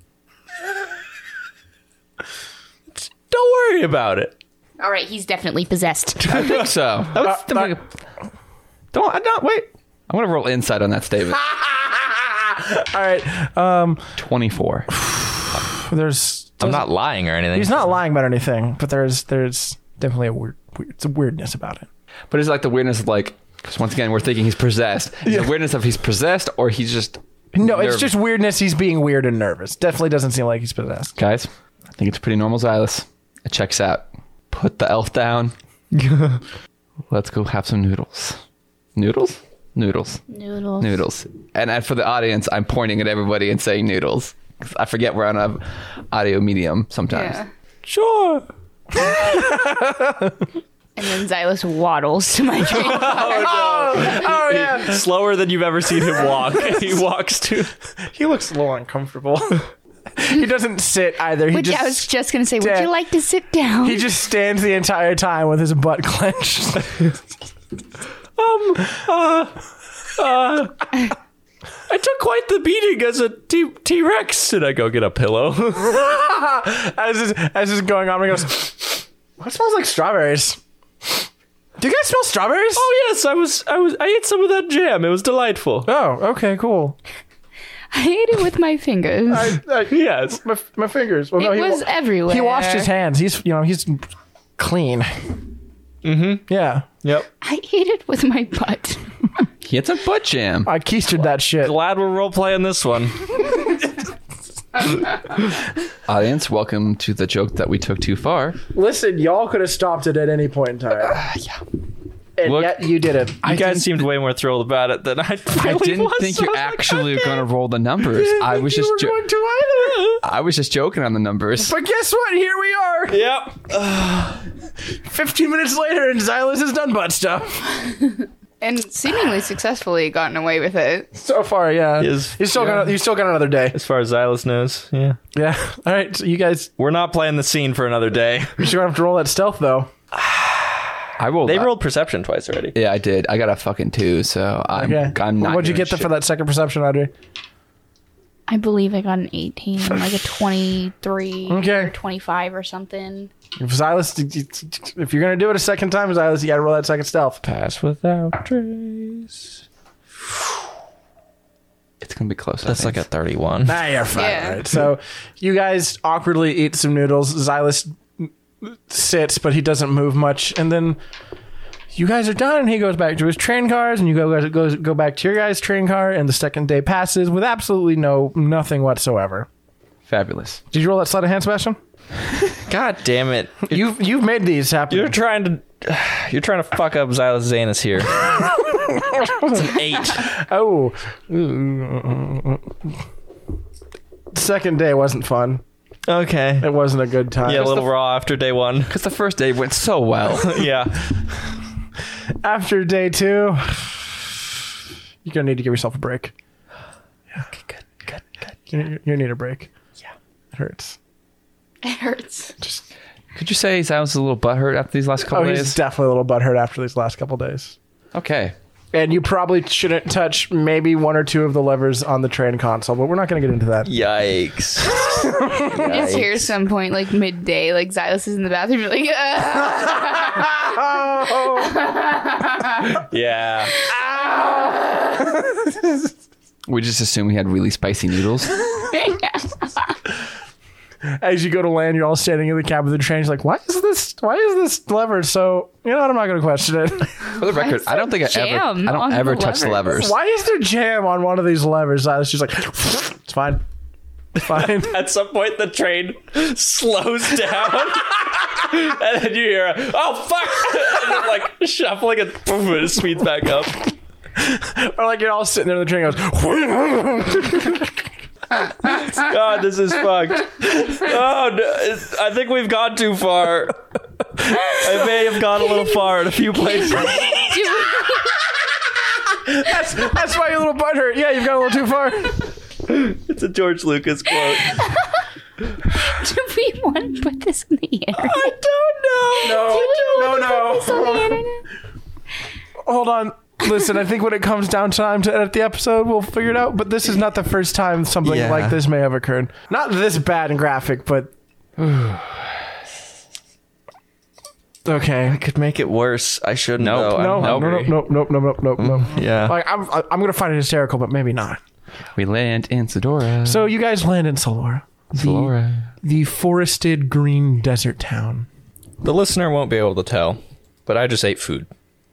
Don't worry about it. All right, he's definitely possessed. I think so. That was, Uh, like a- don't I don't wait. I'm gonna roll insight on that statement. All right. Um, twenty-four. there's. I'm not lying or anything. He's not lying about anything, but there's there's definitely a weird. weird it's a weirdness about it. But it's like the weirdness of like, because once again we're thinking he's possessed. It's the weirdness of he's possessed or he's just No, it's nervous. just weirdness. He's being weird and nervous. Definitely doesn't seem like he's possessed. Guys, I think it's pretty normal Xylus. It checks out. Put the elf down. Let's go have some noodles. Noodles? Noodles. Noodles. Noodles. And then for the audience, I'm pointing at everybody and saying noodles. 'Cause I forget we're on a audio medium sometimes. Yeah. Sure. And then Xylus waddles to my train. Oh yeah. Slower than you've ever seen him walk. He walks to. He looks a little uncomfortable. He doesn't sit either. He Which just I was just going to say, would sta- you like to sit down? he just stands the entire time with his butt clenched. Um. Uh. Uh. I took quite the beating as a T T Rex. Did I go get a pillow? as is, as is going on, he goes, "What smells like strawberries? Do you guys smell strawberries?" Oh yes, I was. I was. I ate some of that jam. It was delightful. Oh, okay, cool. I ate it with my fingers. I, I, Yes. my, my fingers. Well, it no, he, was wa- everywhere. he washed his hands. He's, you know, he's clean. Mm-hmm. Yeah. Yep. I ate it with my butt. He had some butt jam. I keistered that shit. Glad we're role playing this one. Audience, welcome to the joke that we took too far. Listen, y'all could have stopped it at any point in time. yeah. And Look, yet you didn't. You guys seemed way more thrilled about it than I. I Really didn't was. think I you was like, actually were okay. going to roll the numbers. I was you just were jo- going to either. I was just joking on the numbers. But guess what? Here we are. Yep. Fifteen minutes later, and Xylus has done butt stuff. And seemingly successfully gotten away with it. So far, yeah. Is- he's still yeah. got. He's still got another day. As far as Xylus knows, yeah. Yeah. All right. So you guys, We're not playing the scene for another day. you should have to roll that stealth though. I rolled. They that. rolled perception twice already. Yeah, I did. I got a fucking two, so I'm, Okay. I'm not. What'd you doing get the, shit. for that second perception, Audrey? I believe I got an eighteen and like a twenty-three Okay. or twenty-five or something. If Xylus, if you're gonna do it a second time, Xylus, you gotta roll that second stealth. Pass without trace. It's gonna be close. I That's think. like a thirty-one. Nah, you're fine. Yeah. All right. So you guys awkwardly eat some noodles. Xylus sits, but he doesn't move much, and then you guys are done. And he goes back to his train cars, and you go go go back to your guys' train car. And the second day passes with absolutely no nothing whatsoever. fabulous. Did you roll that sleight of hand, Sebastian? God damn it! You've you've made these happen. You're trying to. You're trying to fuck up Xylus Zanus here. It's an eight. Oh. Second day wasn't fun. Okay. It wasn't a good time. Yeah, a little raw after day one. Because the first day went so well. Yeah. After day two, You're gonna need to give yourself a break. Okay, good, good, good. You, you need a break. Yeah. It hurts. It hurts. Just Could you say Silas is a little butthurt after these last couple oh, days? he's definitely a little butthurt after these last couple days. Okay. And you probably shouldn't touch maybe one or two of the levers on the train console, but we're not going to get into that. Yikes. It's here at some point, like midday, like Xylus is in the bathroom, you're like, ah. Yeah. We just assume he had really spicy noodles. As you go to land, you're all standing in the cab of the train. You're like, why is this? Why is this lever so? You know what? I'm not going to question it. For the record, I don't think I ever, Jam I don't on ever the touch the levers. levers. Why is there jam on one of these levers? I was just like, it's fine, it's fine. At some point, the train slows down, and then you hear, a, "Oh fuck!" and then like shuffling, and boom, it speeds back up. Or like you're all sitting there, and the train goes. God, this is fucked. Oh, no, it's- I think we've gone too far. I may have gone a little far in a few places. That's that's why your little butt hurt. Yeah, you've gone a little too far. It's a George Lucas quote. Do we want to put this on the air? I don't know. No, no, It's on the no. internet. Hold on. Listen, I think when it comes down time to edit the episode, we'll figure it out. But this is not the first time something Yeah. like this may have occurred. Not this bad and graphic, but okay. I could make it worse. I shouldn't. Nope. though. No, I'm no, no, hungry. no, no, no, no, no, no. Yeah. Like I'm, I'm gonna find it hysterical, but maybe not. We land in Sedora. So you guys land in Solora, the, Sedora. the forested green desert town. The listener won't be able to tell, but I just ate food.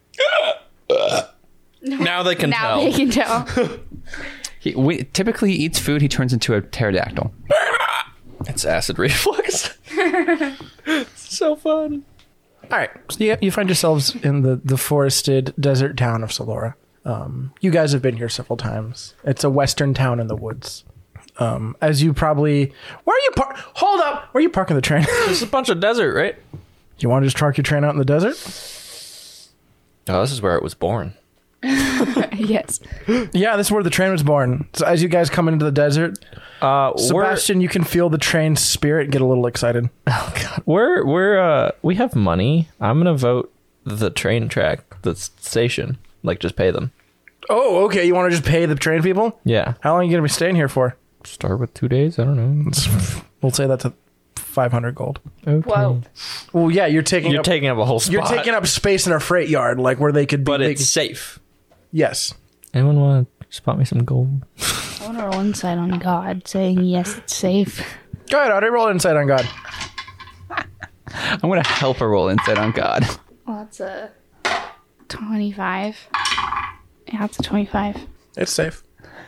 Now they can Now tell. they can tell. He we, typically he eats food. He turns into a pterodactyl. It's acid reflux. So fun. All right, so you, you find yourselves in the, the forested desert town of Solora. Um, you guys have been here several times. It's a western town in the woods. Um, as you probably, where are you par- Hold up, where are you parking the train? There's a bunch of desert, right? You want to just park your train out in the desert? Oh, this is where it was born. Yes. Yeah, this is where the train was born. So as you guys come into the desert, Uh, Sebastian, you can feel the train's spirit get a little excited. we're we're we're uh we have money. I'm gonna vote the train track, the s- station. Like, just pay them. Oh, okay. You want to just pay the train people? Yeah. How long are you going to be staying here for? Start with two days. I don't know. We'll say that's a five hundred gold. Okay. Whoa. Well, yeah, you're taking You're up, taking up a whole spot. you're taking up space in a freight yard, like where they could be. but they it's could- safe. yes. Anyone want to spot me some gold? I want to roll insight on God, saying yes, it's safe. Go ahead, Audrey. Roll insight on God. I'm gonna help her roll insight on God. Well, that's a twenty-five. Yeah, it's a twenty-five. It's safe.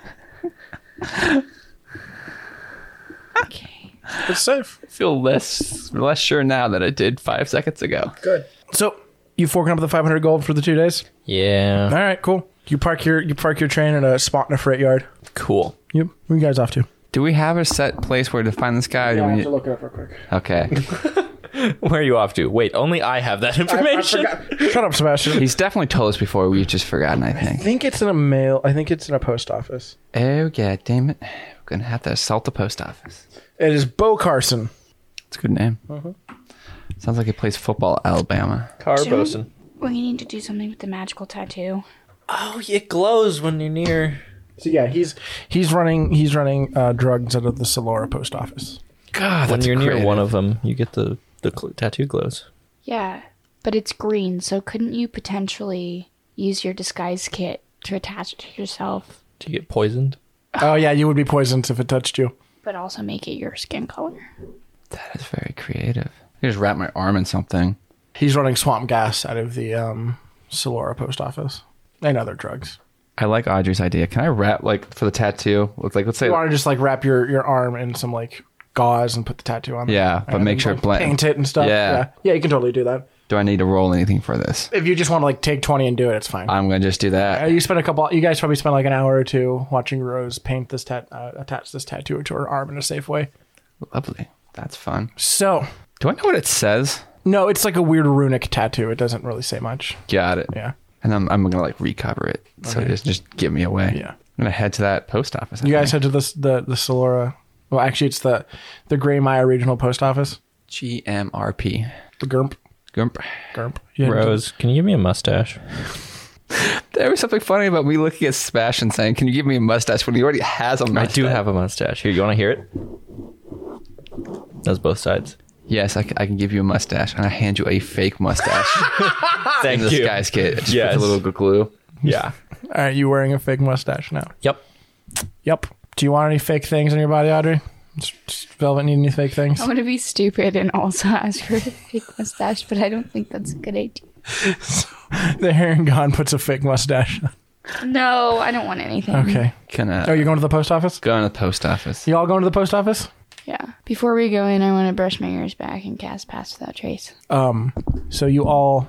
Okay. It's safe. I feel less less sure now than I did five seconds ago. Good. So you forking up the five hundred gold for the two days? Yeah. All right, cool. You park your you park your train in a spot in a freight yard. Cool. Yep. Where you guys off to? Do we have a set place where to find this guy? Or do we need- look it up real quick. Okay. Where are you off to? Wait, only I have that information. Shut up, Sebastian. He's definitely told us before. We've just forgotten, I I think. think it's in a mail. I think it's in a post office. Oh, god damn it. We're gonna have to assault the post office. It is Bo Carson. It's a good name. Sounds like he plays football at Alabama. Car bosun. We need to do something with the magical tattoo. Oh, it glows when you're near. So yeah, he's he's running he's running uh, drugs out of the Solora post office. God, When that's you're near creative. one of them, you get the the cl- tattoo glows. Yeah, but it's green, so couldn't you potentially use your disguise kit to attach it to yourself, Do you get poisoned? Oh yeah, you would be poisoned if it touched you. but also make it your skin color? That is very creative. I just wrap my arm in something. He's running swamp gas out of the um, Solora post office and other drugs. I like Audrey's idea. Can I wrap like for the tattoo? With like let's say You want to just like wrap your, your arm in some like gauze and put the tattoo on there. Yeah, but And make then, sure it like, blend- paint it and stuff. Yeah. yeah, yeah, you can totally do that. do I need to roll anything for this? If you just want to like take twenty and do it, it's fine. I'm gonna just do Uh, that. you spend a couple. You guys probably spend like an hour or two watching Rose paint this tat, uh, attach this tattoo to her arm in a safe way. Lovely. That's fun. So Do I know what it says? no, it's like a weird runic tattoo. It doesn't really say much. Got it. Yeah. and I'm I'm gonna like recover it. So Okay. just just get me away. Yeah. I'm gonna head to that post office. I You guys think. head to this the the Solora. Well, actually, it's the the Gray Maya Regional Post Office. G M R P. The G R M P. Gump. G R M P. You head to- Rose, can you give me a mustache? There was something funny about me looking at Smash and saying, "Can you give me a mustache?" when he already has a I mustache. do have a mustache. Here, you want to hear it? That's both sides. Yes, I, c- I can give you a mustache, and I hand you a fake mustache Thank in the disguise kit. Just Yes. with a little glue. Yeah. All right, you wearing a fake mustache now? Yep. Yep. Do you want any fake things on your body, Audrey? Does does Velvet need any fake things? I want to be stupid and also ask for a fake mustache, but I don't think that's a good idea. The Heron Gone puts a fake mustache on. No, I don't want anything. Okay. Can uh, Oh, you're going to the post office? go in the post office? You all going to the post office? Yeah. Before we go in, I want to brush my ears back and cast Pass Without Trace. Um, so you all,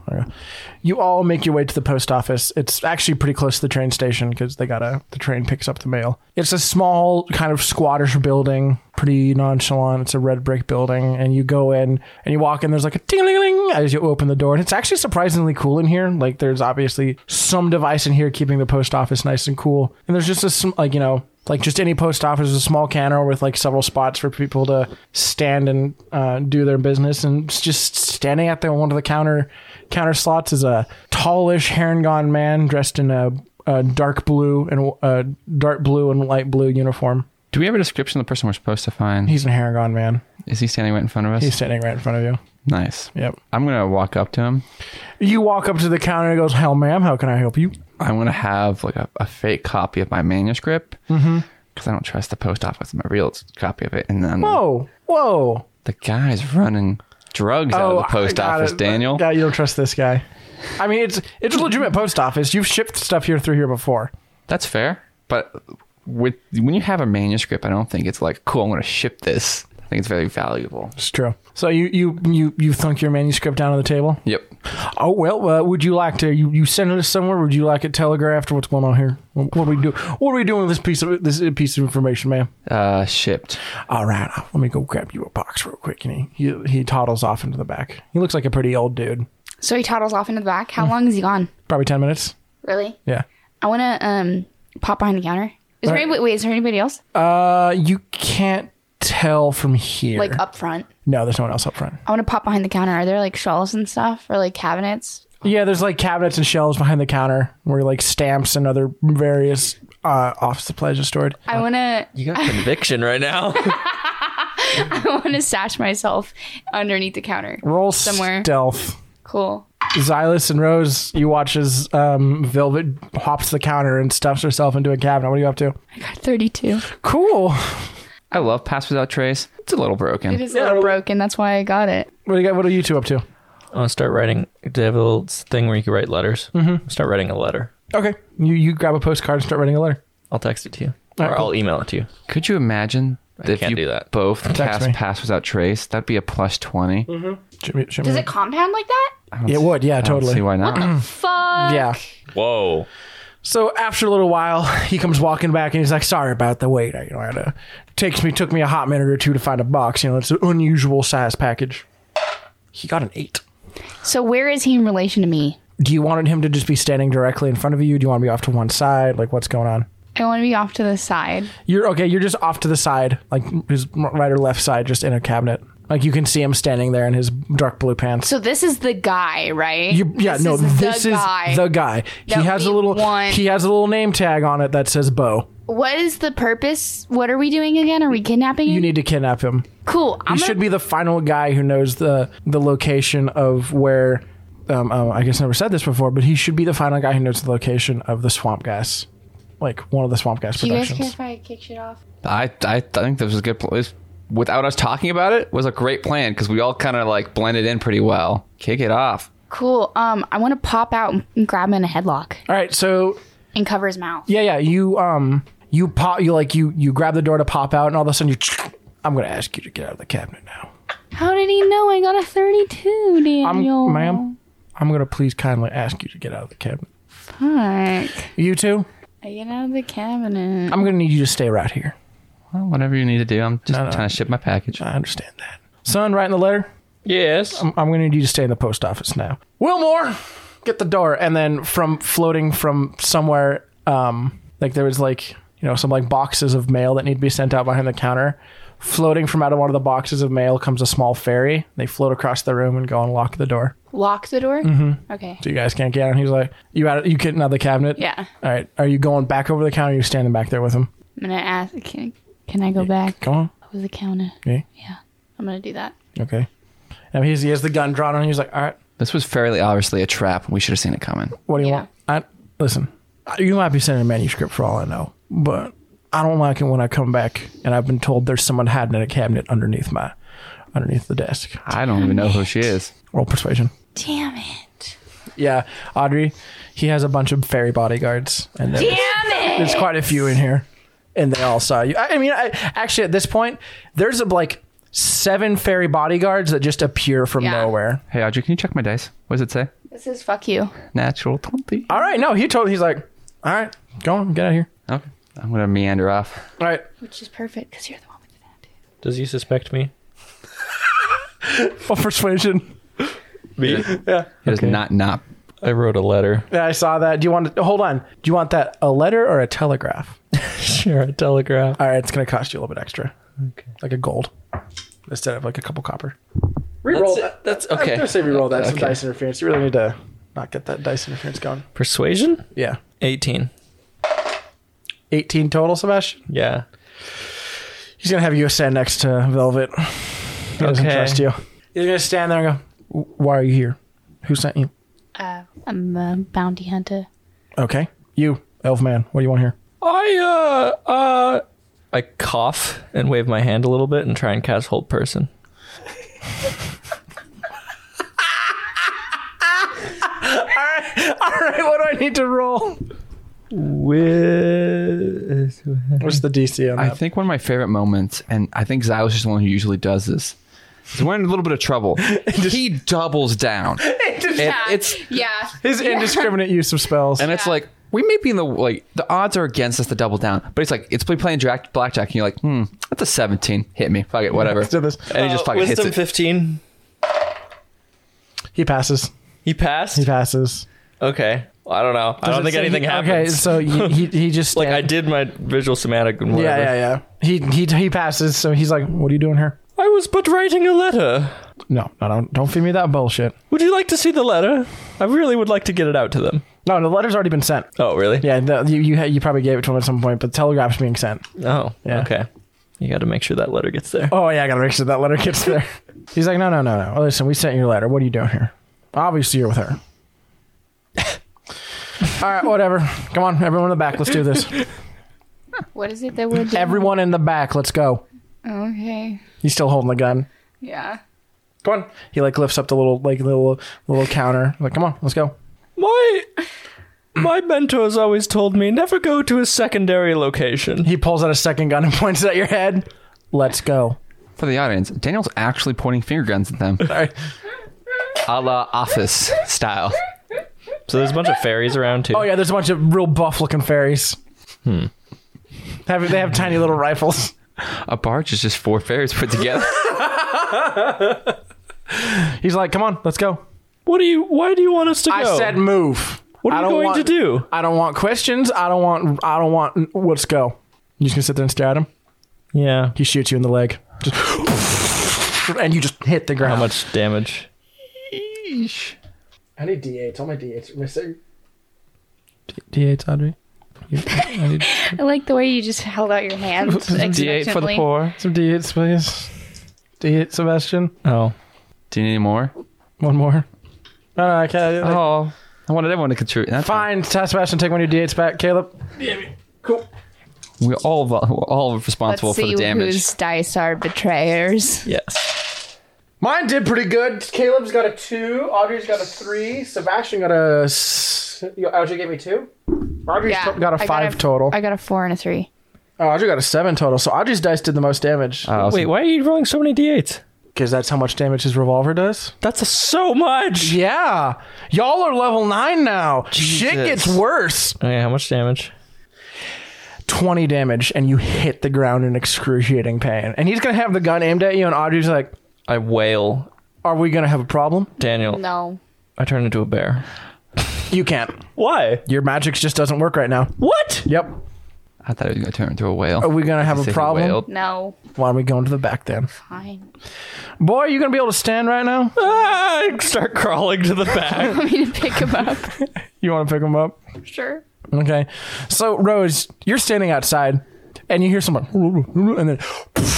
you all make your way to the post office. It's actually pretty close to the train station because they got a the train picks up the mail. It's a small kind of squattish building, pretty nonchalant. It's a red brick building, and you go in and you walk in. There's like a ting-ling-ling as you open the door, and it's actually surprisingly cool in here. Like there's obviously some device in here keeping the post office nice and cool, and there's just a sm- like you know. Like just any post office, is a small counter with like several spots for people to stand and uh, do their business. And just standing at the one of the counter counter slots is a tallish, Heron-Gone man dressed in a, a dark blue and a dark blue and light blue uniform. Do we have a description of the person we're supposed to find? He's a Heron-Gone man. Is he standing right in front of us? He's standing right in front of you. Nice. Yep. I'm gonna walk up to him. You walk up to the counter and he goes, "Hell, ma'am, how can I help you?" I'm gonna have like a, a fake copy of my manuscript because mm-hmm. I don't trust the post office with my real copy of it. And then Whoa, whoa. the guy's running drugs out of the post Oh, I got office, it. Daniel. Yeah, you don't trust this guy. I mean, it's it's a legitimate post office. You've shipped stuff here through here before. That's fair, but with when you have a manuscript, I don't think it's like cool. I'm gonna ship this. I think it's very valuable. It's true. So you you you you thunk your manuscript down on the table. Yep. Oh well, uh, would you like to you you send it somewhere? Would you like it telegraphed? What's going on here? What, what are we do? What are we doing with this piece of this piece of information, ma'am? Uh, shipped. All right, uh, let me go grab you a box real quick. And he he, he toddles off into the back. He looks like a pretty old dude. So he toddles off into the back. How long is he gone? Probably ten minutes. Really? Yeah. I want to um pop behind the counter. Is there Right. anybody, wait, is there anybody else? Uh, you can't tell from here. Like up front? No, there's no one else up front. I want to pop behind the counter. Are there like shelves and stuff or like cabinets? Yeah, there's like cabinets and shelves behind the counter where like stamps and other various uh, office supplies are stored. I want to You got conviction right now. I want to stash myself underneath the counter. Roll Somewhere. stealth. Cool. Xylus and Rose, you watch as um, Velvet hops the counter and stuffs herself into a cabinet. What are you up to? I got thirty-two. Cool. I love Pass Without Trace. It's a little broken. It is a little broken. That's why I got it. What do you got? What are you two up to? I want to start writing. Do you have a little thing where you can write letters? Mm-hmm. Start writing a letter. Okay. You you grab a postcard and start writing a letter. I'll text it to you. All Or right, cool. I'll email it to you. Could you imagine if can't you do that. both Text cast me. Pass Without Trace? That'd be a plus twenty. Jimmy, Jimmy. Does it compound like that? I don't It s- would, yeah, I don't totally. See why not? Fuck. Yeah. Whoa. So after a little while, he comes walking back and he's like, "Sorry about the wait. I, you know, I had to, takes me took me a hot minute or two to find a box. You know, it's an unusual size package." He got an eight. So where is he in relation to me? Do you want him to just be standing directly in front of you? Do you want to be off to one side? Like, what's going on? I want to be off to the side. You're okay. You're just off to the side, like his right or left side, just in a cabinet. Like you can see him standing there in his dark blue pants. So this is the guy, right? You, yeah, This no, is this the is guy the guy. He that has a we little. want. He has a little name tag on it that says Bo. What is the purpose? What are we doing again? Are we kidnapping him? You need to kidnap him. Cool. He I'm should gonna, be the final guy who knows the the location of where. Um, uh, I guess I never said this before, but he should be the final guy who knows the location of the swamp gas, like one of the swamp gas Do you guys productions. care if I kick shit off? I, I I think this was a good place. Without us talking about it, was a great plan because we all kind of like blended in pretty well. Kick it off. Cool. Um, I want to pop out and grab him in a headlock All right, so and cover his mouth. yeah, yeah, you um, you pop, you like you you grab the door to pop out, and all of a sudden you. I'm gonna ask you to get out of the cabinet now. How did he know I got a thirty-two, Daniel? I'm, ma'am, I'm gonna please kindly ask you to get out of the cabinet. Fuck. You too. I get out of the cabinet. I'm gonna need you to stay right here. Well, whatever you need to do. I'm just No, no. trying to ship my package. I understand that. Son, writing the letter. Yes. I'm, I'm gonna need you to stay in the post office now. Wilmore, get the door. And then from floating from somewhere, um, like there was like, you know, some like boxes of mail that need to be sent out behind the counter. Floating from out of one of the boxes of mail comes a small fairy. They float across the room and go and lock the door. Lock the door? Mm-hmm. Okay. So you guys can't get out. He's like, you out, you getting out of the cabinet? Yeah. All right. Are you going back over the counter or are you standing back there with him? I'm going to ask, can, can I go back Come on. over the counter? Yeah. Yeah. I'm going to do that. Okay. And he's, he has the gun drawn on him. He's like, all right, This was fairly obviously a trap. We should have seen it coming. what do you Yeah. want? I, listen, you might be sending a manuscript for all I know, but I don't like it when I come back and I've been told there's someone hiding in a cabinet underneath my, underneath the desk. I don't even know who she is. Roll persuasion. Damn it. Yeah, Audrey, he has a bunch of fairy bodyguards, and there's, Damn it. there's quite a few in here, and they all saw you. I, I mean, I, actually, at this point, there's a, like seven fairy bodyguards that just appear from Yeah. nowhere. Hey, Audrey, can you check my dice? What does it say? This is fuck you. Natural twenty. All right, no, he told he's like, all right, go on, get out of here. Okay. I'm going to meander off. All right, Which is perfect because you're the one with the advantage. Does he suspect me? full persuasion. Me? Yeah, He does Okay. not not. I wrote a letter. yeah, I saw that. Do you want to hold on? Do you want that a letter or a telegraph? Sure, a telegraph. All right, it's gonna cost you a little bit extra, Okay. like a gold instead of like a couple copper. That's, Reroll it. that. That's I was okay. gonna say reroll that. Some Okay. dice interference. You really need to not get that dice interference going. Persuasion? Yeah. eighteen. eighteen total, Sebastian. Yeah. He's gonna have you stand next to Velvet. He doesn't Okay. trust you. He's gonna stand there and go, "Why are you here? Who sent you?" Uh, I'm a bounty hunter. Okay, you, elf man. What do you want here? I, uh, uh... I cough and wave my hand a little bit and try and cast Hold Person. All right, what do I need to roll? With... What's the D C on I that? think one of my favorite moments, and I think Xylos is the one who usually does this, is we're in a little bit of trouble. He doubles down. And it's Yeah. His indiscriminate use of spells. and it's like we may be in the like the odds are against us to double down, but it's like it's like playing jack, blackjack, and you're like, hmm, that's a seventeen. Hit me, fuck it, whatever. Let's do this. And he just fucking hits Wisdom it. fifteen. He passes. He passed? He passes. Okay. I don't know. I Does don't it think say anything he, happens. Okay, so he he, he just like, I stand- did my visual somatic and Yeah, whatever. yeah, yeah. He he he passes. So he's like, "What are you doing here?" I was but writing a letter. No, no, don't don't feed me that bullshit. Would you like to see the letter? I really would like to get it out to them. No, the letter's already been sent. Oh, really? Yeah, the, you you, ha- you probably gave it to him at some point, but the telegraph's being sent. Oh, Yeah. okay. You got to make sure that letter gets there. Oh yeah, I gotta make sure that letter gets there. He's like, no, no, no, no. Listen, we sent your letter. What are you doing here? Obviously, you're with her. All right, whatever. Come on, everyone in the back. Let's do this. What is it that we're doing? Everyone in the back. Let's go. Okay. He's still holding the gun. Yeah. Come on. He like lifts up the little like little little counter. Like, come on, let's go. My my mentors always told me never go to a secondary location. He pulls out a second gun and points it at your head. Let's go. For the audience, Daniel's actually pointing finger guns at them, Sorry. a la Office style. So there's a bunch of fairies around too. Oh yeah, there's a bunch of real buff looking fairies. Hmm. Have, they have tiny little rifles. A barge is just four fairies put together. He's like, come on, let's go. What do you? Why do you want us to go? I said move. What are I you don't going want, to do? I don't want questions. I don't want. I don't want. Let's go. You just gonna sit there and stare at him? Yeah. He shoots you in the leg, just, and you just hit the ground. How much damage? I need D eights. All my D eights are missing. D eights, Audrey. You- I need I like the way you just held out your hands. D eight for the poor. some D eights, please. D eight, Sebastian. Oh. Do you need more? One more. No, no, I can't. Oh, I wanted everyone to contribute. That's Fine, Sebastian, take one of your D eights back. Caleb. Cool. We're all we're all responsible Let's for see the damage. whose dice are betrayers. Yes. Mine did pretty good. Caleb's got a two. Audrey's got a three. Sebastian got a. s- you- Audrey gave me two. Audrey's Yeah, to- got a I five total. I got a four and a three. Oh, Audrey got a seven total. So Audrey's dice did the most damage. Uh, Wait, why are you rolling so many d eights? Because that's how much damage his revolver does. That's a, so much. Yeah. Y'all are level nine now. Shit Jesus. gets worse. Okay, how much damage? twenty damage, and you hit the ground in excruciating pain. And he's going to have the gun aimed at you, and Audrey's like, I wail. are we going to have a problem? Daniel, No. I turn into a bear. You can't. Why? Your magic just doesn't work right now. What? Yep. I thought it was going to turn into a whale. Are we going to have Say a he problem? wailed. No. Why don't we go into the back then? Fine. Boy, are you going to be able to stand right now? Ah, I start crawling to the back. Want me to pick him up? You want to pick him up? Sure. Okay. So, Rose, you're standing outside, and you hear someone, and then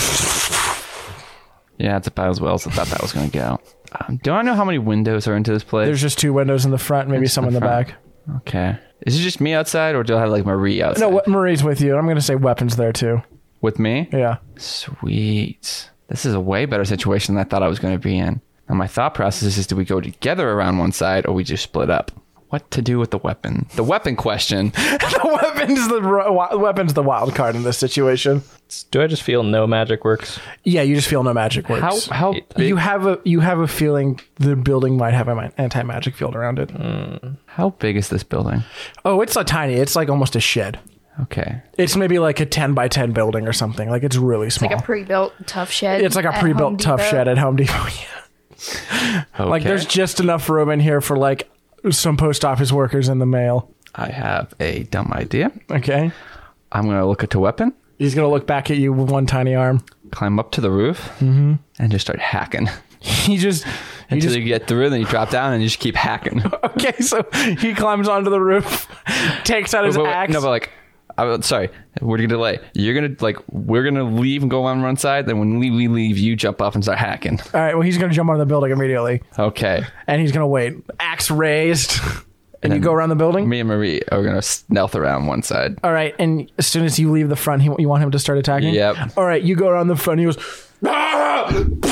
Yeah, it's about as well as I thought that was going to go. Um, do I know how many windows are into this place? there's just two windows in the front, maybe Just some in the the front. back. Okay. Is it just me outside, or do I have like Marie outside? No, what, Marie's with you. I'm going to say weapons there, too. With me? Yeah. Sweet. This is a way better situation than I thought I was going to be in. Now, my thought process is, do we go together around one side, or we just split up? What to do with the weapon? The weapon question. the weapon's the, ro- weapon's the wild card in this situation. Do I just feel no magic works? Yeah, you just feel no magic works. How how big, You have a you have a feeling the building might have an anti-magic field around it. how big is this building? Oh, it's a tiny. It's like almost a shed. Okay. It's maybe like a ten by ten building or something. Like it's really small. Like a pre-built tough shed. it's like a at pre-built Home tough Depot. shed at Home Depot. Yeah. Okay. Like there's just enough room in here for like some post office workers in the mail. I have a dumb idea. Okay. I'm going to look at the weapon, He's gonna look back at you with one tiny arm. climb up to the roof, mm-hmm. and just start hacking. He just he Until just you get through, then you drop down and you just keep hacking. okay. So he climbs onto the roof, takes out his But wait, axe. no, but like, I'm sorry, we're gonna delay. You're gonna like, we're gonna leave and go on one side. Then when we we leave, you jump off and start hacking. All right. Well, he's gonna jump onto the building immediately, Okay. and he's gonna wait. Axe raised, and, you then go around the building. Me and Marie are gonna stealth around one side. All right, and as soon as you leave the front, he, you want him to start attacking? Yep. All right, you go around the front, he goes, "Ah!"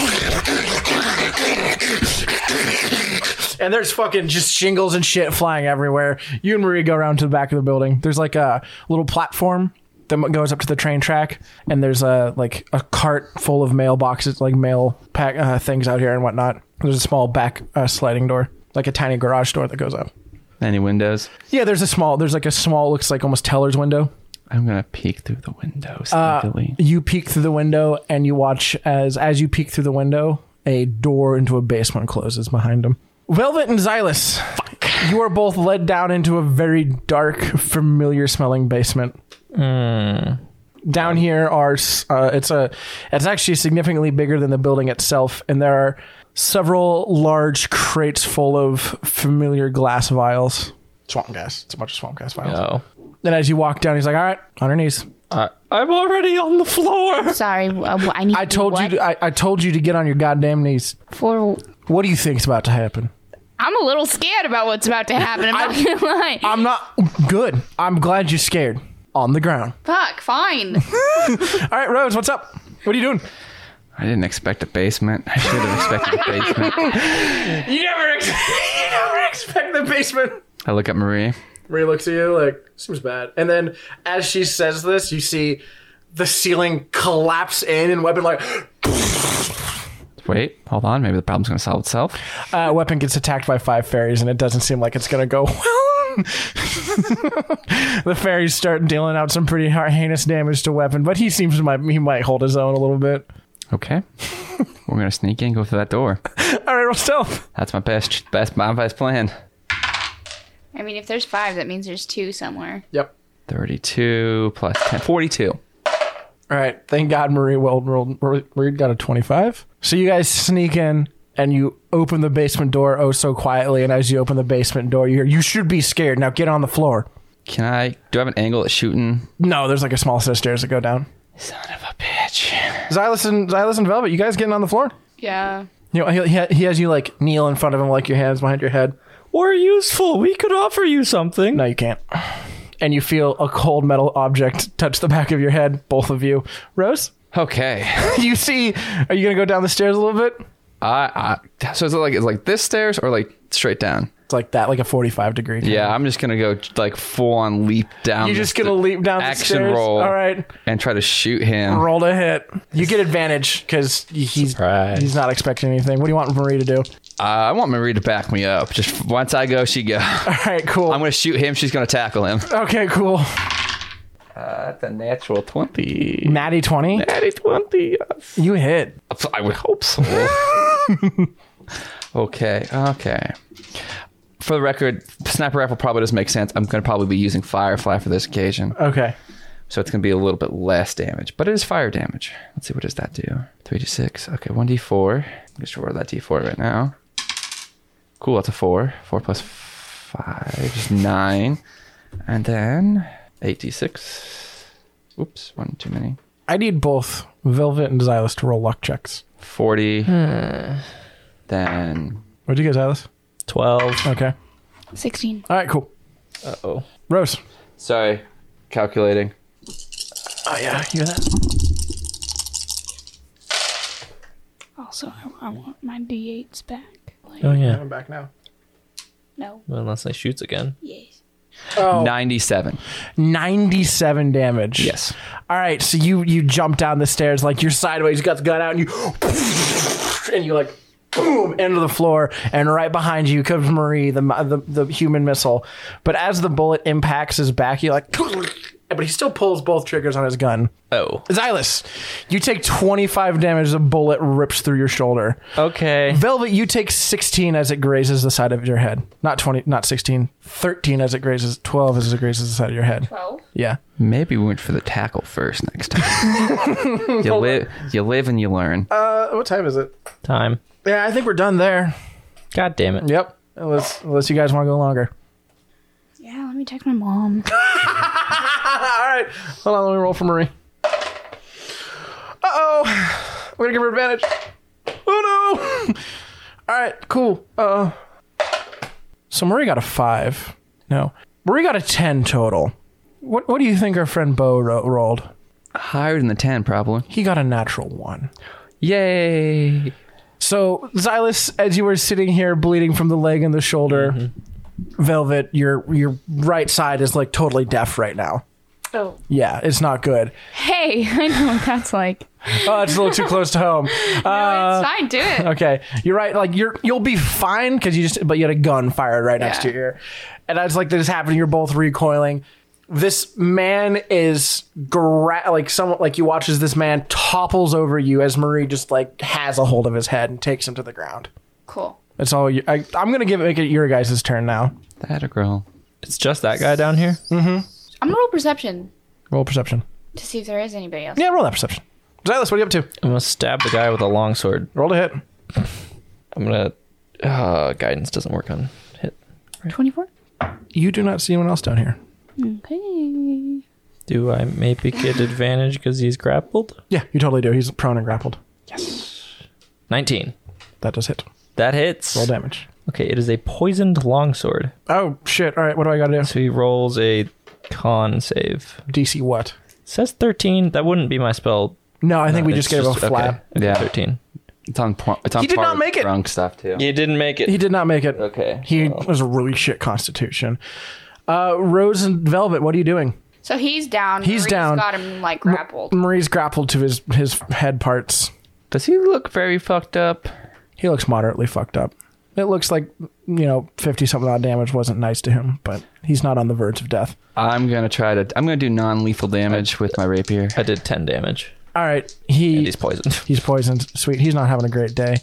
and there's fucking just shingles and shit flying everywhere. You and Marie go around to the back of the building. There's like a little platform that goes up to the train track, and there's a like a cart full of mailboxes, like mail pack uh, things out here and whatnot. There's a small back uh, sliding door, like a tiny garage door that goes up. Any windows? Yeah, there's a small, there's like a small, looks like almost teller's window. I'm gonna peek through the window Uh, sneakily. you peek through the window and you watch as as you peek through the window, a door into a basement closes behind him. Velvet and Xylus, you are both led down into a very dark, familiar smelling basement. Down here are uh, it's a it's actually significantly bigger than the building itself, and there are several large crates full of familiar glass vials. Swamp gas. It's a bunch of swamp gas vials. No. Then as you walk down, he's like, "All right, on your knees." I, I'm already on the floor. Sorry, uh, I need. I to do told what? you. To, I, I told you to get on your goddamn knees. For. What do you think's about to happen? I'm a little scared about what's about to happen. I'm not gonna lie. I'm not good. I'm glad you're scared. On the ground. Fuck. Fine. All right, Rose, what's up? What are you doing? I didn't expect a basement. I should have expected a basement. You never, ex- you never expect the basement. I look at Marie. Marie looks at you like, seems bad. And then as she says this, you see the ceiling collapse in and Weapon like, Wait, hold on. Maybe the problem's gonna solve itself. uh, Weapon gets attacked by five fairies and it doesn't seem like it's going to go well. The fairies start dealing out some pretty hard, heinous damage to Weapon, but he seems might he might hold his own a little bit. Okay. We're gonna sneak in, go through that door. All right, roll stealth. That's my best, best, my best plan. I mean, if there's five, that means there's two somewhere. Yep. thirty-two plus ten, forty-two. All right. Thank God Marie well rolled. Marie got a twenty-five. So you guys sneak in and you open the basement door oh so quietly. And as you open the basement door, you hear, "You should be scared. Now get on the floor." Can I? Do I have an angle at shooting? No, there's like a small set of stairs that go down. Son of a bitch. Xylus and Xylus and Velvet, you guys getting on the floor? Yeah. You know, he, he, he has you like kneel in front of him, like your hands behind your head. We're useful. We could offer you something. No, you can't. And you feel a cold metal object touch the back of your head, both of you. Rose, Okay. you see? Are you gonna go down the stairs a little bit? I, I so is it like it's like this stairs or like straight down? It's like that, like a forty-five degree. Yeah, I'm just gonna go like full on leap down. You're the just gonna st- leap down the action stairs? roll. All right. and try to shoot him. Roll to hit. You get advantage because he's Surprise. he's not expecting anything. What do you want Marie to do? Uh, I want Marie to back me up. Just once I go, she go. All right, cool. I'm gonna shoot him. She's gonna tackle him. Okay, cool. Uh, that's a natural twenty. Natty twenty. Natty twenty. Yes. You hit. I would hope so. okay. Okay. For the record, sniper rifle probably doesn't make sense. I'm going to probably be using Firefly for this occasion. Okay. So it's going to be a little bit less damage. But it is fire damage. Let's see, what does that do? three d six. Okay, one d four. Just roll that d four right now. Cool, that's a four. four plus five is nine. And then eight d six. Oops, one too many. I need both Velvet and Xylus to roll luck checks. forty. Then... What'd you get, Xylus? twelve. Okay. sixteen. All right, cool. Uh-oh. Rose. Sorry, calculating. Oh, yeah, you hear that? Also, I, I want my D eights back. Like, Oh, yeah. I'm back now. no. Well, unless they shoots again. Yes. Oh, ninety-seven. ninety-seven damage. Yes. All right, so you you jump down the stairs like you're sideways, you got the gun out, and you and you like boom into the floor, and right behind you comes Marie, the the, the human missile. But as the bullet impacts his back, you like, but he still pulls both triggers on his gun. Oh. Xylus, you take twenty-five damage as a bullet rips through your shoulder. Okay. Velvet, you take sixteen as it grazes the side of your head. Not twenty, not sixteen. thirteen as it grazes, twelve as it grazes the side of your head. twelve? Yeah. Maybe we went for the tackle first next time. you live, you live and you learn. Uh, what time is it? Time. Yeah, I think we're done there. God damn it. Yep. Unless, unless you guys want to go longer. Yeah, let me text my mom. All right. Hold on, let me roll for Marie. Uh-oh. I'm going to give her advantage. Oh, no. All right, cool. Uh, so Marie got a five. No. Marie got a ten total. What What do you think our friend Bo ro- rolled? Higher than the ten, probably. He got a natural one. Yay. So, Xylus, as you were sitting here bleeding from the leg and the shoulder, mm-hmm. Velvet, your your right side is like totally deaf right now. Oh. Yeah, it's not good. Hey, I know what that's like. Oh, it's a little too close to home. No, Uh, it's fine. Do it. okay, you're right. Like you're, you'll be fine because you just, but you had a gun fired right next to Yeah. your ear, and that's like this is happening. You're both recoiling. This man is gra- like someone like you watch as this man topples over you as Marie just like has a hold of his head and takes him to the ground. Cool. That's all. You, I, I'm gonna give it make it your guys' turn now. That a girl. It's just that guy down here? I'm gonna roll perception Roll perception. to see if there is anybody else. Yeah, roll that perception. Xylus, what are you up to? I'm going to stab the guy with a longsword. Roll to hit. I'm going to... Uh, guidance doesn't work on hit. twenty-four? You do not see anyone else down here. Okay. Do I maybe get advantage because he's grappled? Yeah, you totally do. He's prone and grappled. nineteen. That does hit. That hits. Roll damage. Okay, it is a poisoned longsword. Oh shit! All right, what do I got to do? So he rolls a con save. D C what? It says thirteen. That wouldn't be my spell. No, I think No, we it's just gave a flap. Okay. It's Yeah. thirteen. It's on, po- it's on He did par not with make it. drunk stuff, too. You didn't make it. He did not make it. Okay. He well. was a really shit constitution. Uh, Rose and Velvet, what are you doing? So he's down. He's Marie's down. got him like grappled. Marie's grappled to his his head parts. Does he look very fucked up? He looks moderately fucked up. It looks like, you know, fifty something odd damage wasn't nice to him, but he's not on the verge of death. I'm going to try to... I'm going to do non-lethal damage with my rapier. I did ten damage. All right, he And he's poisoned. he's poisoned. Sweet, he's not having a great day.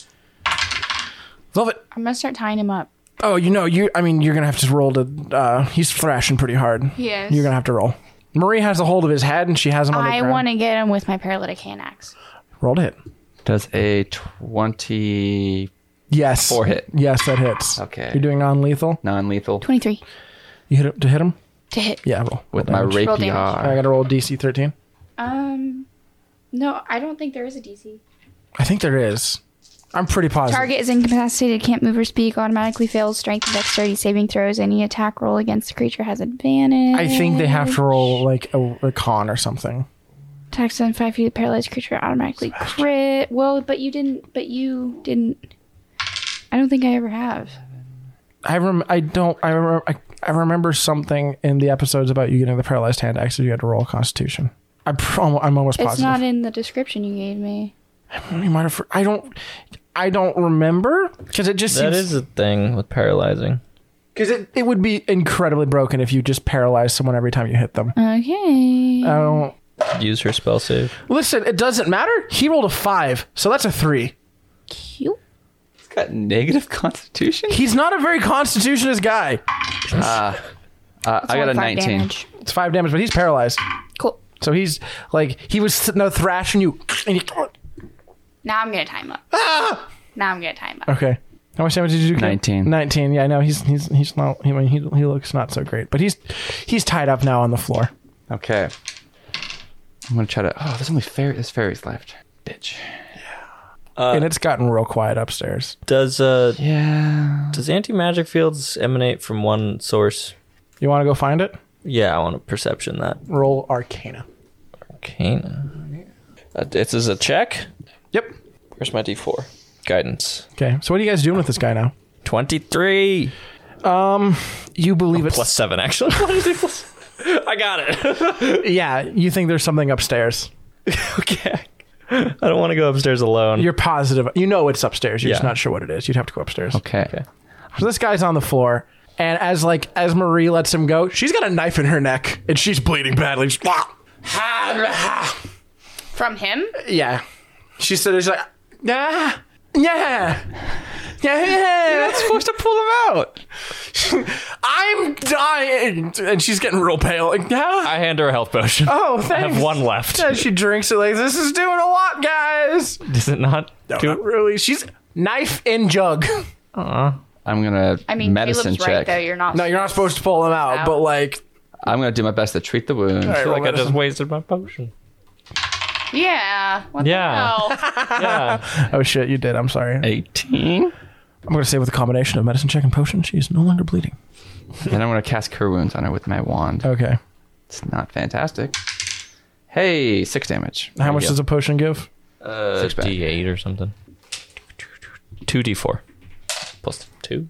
Velvet. I'm gonna start tying him up. Oh, you know, you. I mean, you're gonna have to roll to. Uh, he's thrashing pretty hard. He is. You're gonna have to roll. Marie has a hold of his head, and she has him on the I ground. want to get him with my paralytic hand axe. Roll to hit. Does a twenty Yes. Four hit. Yes, that hits. Okay. You're doing non-lethal. non-lethal twenty-three You hit him, to hit him. to hit. Yeah, roll. with roll my damage. Roll rapier? damage. I gotta roll D C thirteen. Um, no, I don't think there is a D C. I think there is. I'm pretty positive. Target is incapacitated, can't move or speak, automatically fails strength and dexterity saving throws. Any attack roll against the creature has advantage. I think they have to roll like a, a con or something. Attacks on five feet, paralyzed creature automatically crit. Well, but you didn't. But you didn't. I don't think I ever have. I rem- I don't. I remember. I, I remember something in the episodes about you getting the paralyzed hand axe. You had to roll Constitution. I pr- I'm almost It's positive. not in the description you gave me. You might have. I don't. I don't remember because it just That seems is a thing with paralyzing. because it, it would be incredibly broken if you just paralyze someone every time you hit them. Okay. I don't. Use her spell save. Listen, it doesn't matter. He rolled a five, so that's a three. Cute. Got negative constitution? He's not a very constitutionist guy. Uh, uh, I got Only a five nineteen. damage. It's five damage, but he's paralyzed. Cool. So he's like, he was no thrashing you. And you Now I'm gonna time up. ah! Now I'm gonna time up. Okay. How much damage did you do? Kate? nineteen. nineteen. Yeah, I know. He's he's he's not. He, I mean, he he looks not so great, but he's he's tied up now on the floor. Okay. I'm gonna try to. Oh, there's only fairy. There's fairies left. Bitch. and it's gotten real quiet upstairs. Does uh Yeah. does anti-magic fields emanate from one source? You want to go find it? Yeah, I want a perception that. Roll Arcana. Arcana. Uh, this is a check. Yep. Where's my D four? Guidance. Okay. So what are you guys doing with this guy now? twenty-three. You believe it's Plus seven, actually. Plus- I got it. Yeah. You think there's something upstairs. Okay. I don't want to go upstairs alone. You're positive. You know it's upstairs. You're just Yeah. not sure what it is. You'd have to go upstairs. Okay. okay. So this guy's on the floor, and as like as Marie lets him go, she's got a knife in her neck, and she's bleeding badly. She's, From him? yeah. She said, "She's like, yeah, yeah, yeah." You're not supposed to pull him out. I'm dying, and she's getting real pale. Like, yeah. I hand her a health potion. Oh, I thanks. have one left. And she drinks it like, this is doing a lot, guys. Does it not? No, do not really. She's knife in jug. I'm gonna I mean, medicine Caleb's check. right, though. You're not. No, you're not supposed to pull him out, Out. but like, I'm gonna do my best to treat the wound. All right, I feel like roll I just medicine. wasted my potion. Yeah. What Yeah. the hell? Yeah. Oh shit, you did. I'm sorry. eighteen. I'm going to say with a combination of medicine check and potion, she's no longer bleeding. Then I'm gonna cast Cure Wounds on her with my wand. Okay. It's not fantastic. Hey, six damage. How much you go. does a potion give? Uh, Six back. D eight or something. two D four. Plus two.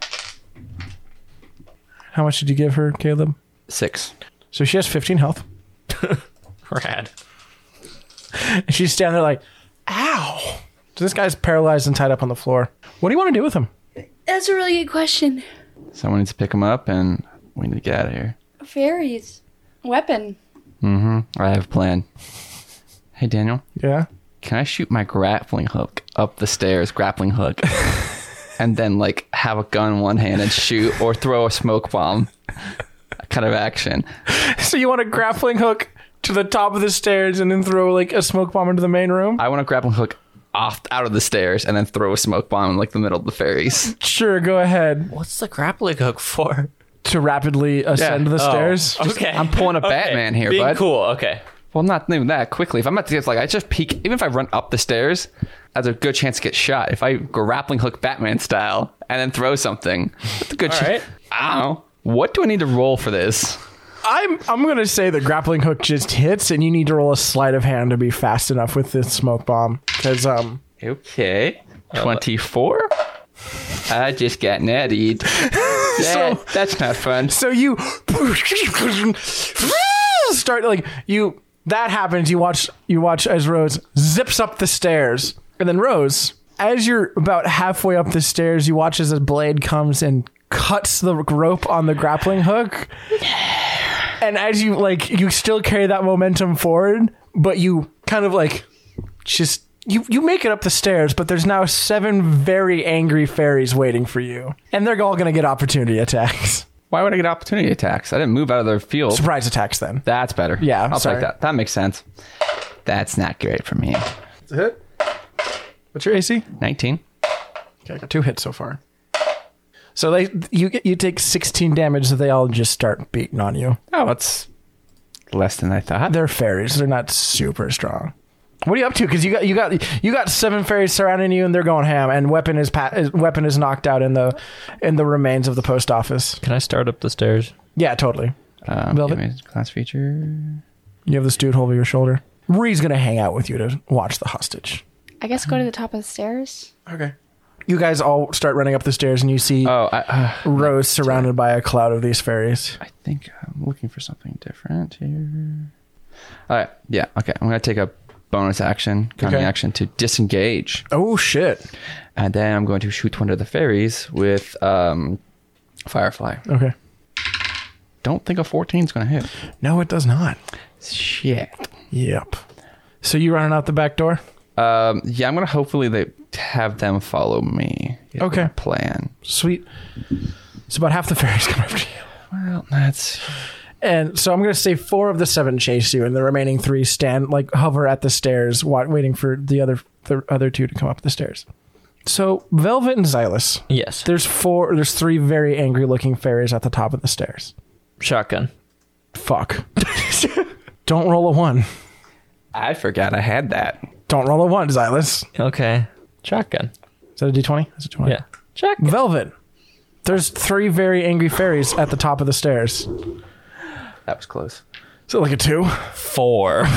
How much did you give her, Caleb? Six. So she has fifteen health. Rad. And she's standing there like, ow. So this guy's paralyzed and tied up on the floor. What do you want to do with him? That's a really good question. Someone needs to pick him up, and we need to get out of here. Fairies. Weapon. Mm-hmm. I have a plan. Hey, Daniel. Yeah? Can I shoot my grappling hook up the stairs, grappling hook, and then like have a gun in one hand and shoot, or throw a smoke bomb kind of action? So you want a grappling hook to the top of the stairs and then throw like a smoke bomb into the main room? I want a grappling hook off out of the stairs and then throw a smoke bomb in like the middle of the fairies. Sure, go ahead. What's the grappling hook for? To rapidly ascend Yeah. the Oh, stairs. okay. I'm pulling a Okay. Batman here, Being bud. cool. Okay. Well, not even that quickly. If I'm about to get like, I just peek. Even if I run up the stairs, there's a good chance to get shot. If I grappling hook Batman style and then throw something, that's a good All chance. right. I don't know. What do I need to roll for this? I'm I'm gonna say the grappling hook just hits, and you need to roll a sleight of hand to be fast enough with this smoke bomb. Because um, Okay. twenty-four? I just got nattied. Yeah, that's not fun. so you start like you. That happens. You watch you watch as Rose zips up the stairs, and then Rose, as you're about halfway up the stairs, you watch as a blade comes and cuts the rope on the grappling hook. And as you like, you still carry that momentum forward, but you kind of like just you you make it up the stairs. But there's now seven very angry fairies waiting for you, and they're all going to get opportunity attacks, Why would I get opportunity attacks? I didn't move out of their field. surprise attacks. Then That's better. Yeah, I'll sorry. take that. That makes sense. That's not great for me. That's a hit. What's your A C? nineteen. Okay, I got two hits so far. So they you get you take sixteen damage. So they all just start beating on you. Oh, it's less than I thought. They're fairies. They're not super strong. What are you up to? Because you got you got you got seven fairies surrounding you, and they're going ham. And weapon is pa- is- weapon is knocked out in the in the remains of the post office. Can I start up the stairs? Yeah, totally. Um, Velvet? give me a class feature. You have this dude over your shoulder. Marie's gonna hang out with you to watch the hostage. I guess go to the top of the stairs. Okay. You guys all start running up the stairs, and you see Oh, I, uh, Rose surrounded by a cloud of these fairies. I think I'm looking for something different here. All right. Yeah. Okay. I'm going to take a bonus action, cunning Okay. action to disengage. Oh shit. And then I'm going to shoot one of the fairies with um, Firefly. Okay. Don't think a fourteen is going to hit. No, it does not. Shit. Yep. So you running out the back door? Um, yeah, I'm gonna hopefully they have them follow me. Is Okay. my plan. Sweet. So about half the fairies come after you. Well, that's And so I'm going to say four of the seven chase you, and the remaining three stand, like, hover at the stairs, wa- waiting for the other the other two to come up the stairs. So Velvet and Xylus, Yes. there's four, there's three very angry-looking fairies at the top of the stairs. Shotgun. Fuck. Don't roll a one. I forgot I had that. Don't roll a one, Xylus. Okay. Shotgun. Is that a D twenty? That's a twenty. Yeah. Shotgun. Velvet. There's three very angry fairies at the top of the stairs. That was close. So like a two. Four.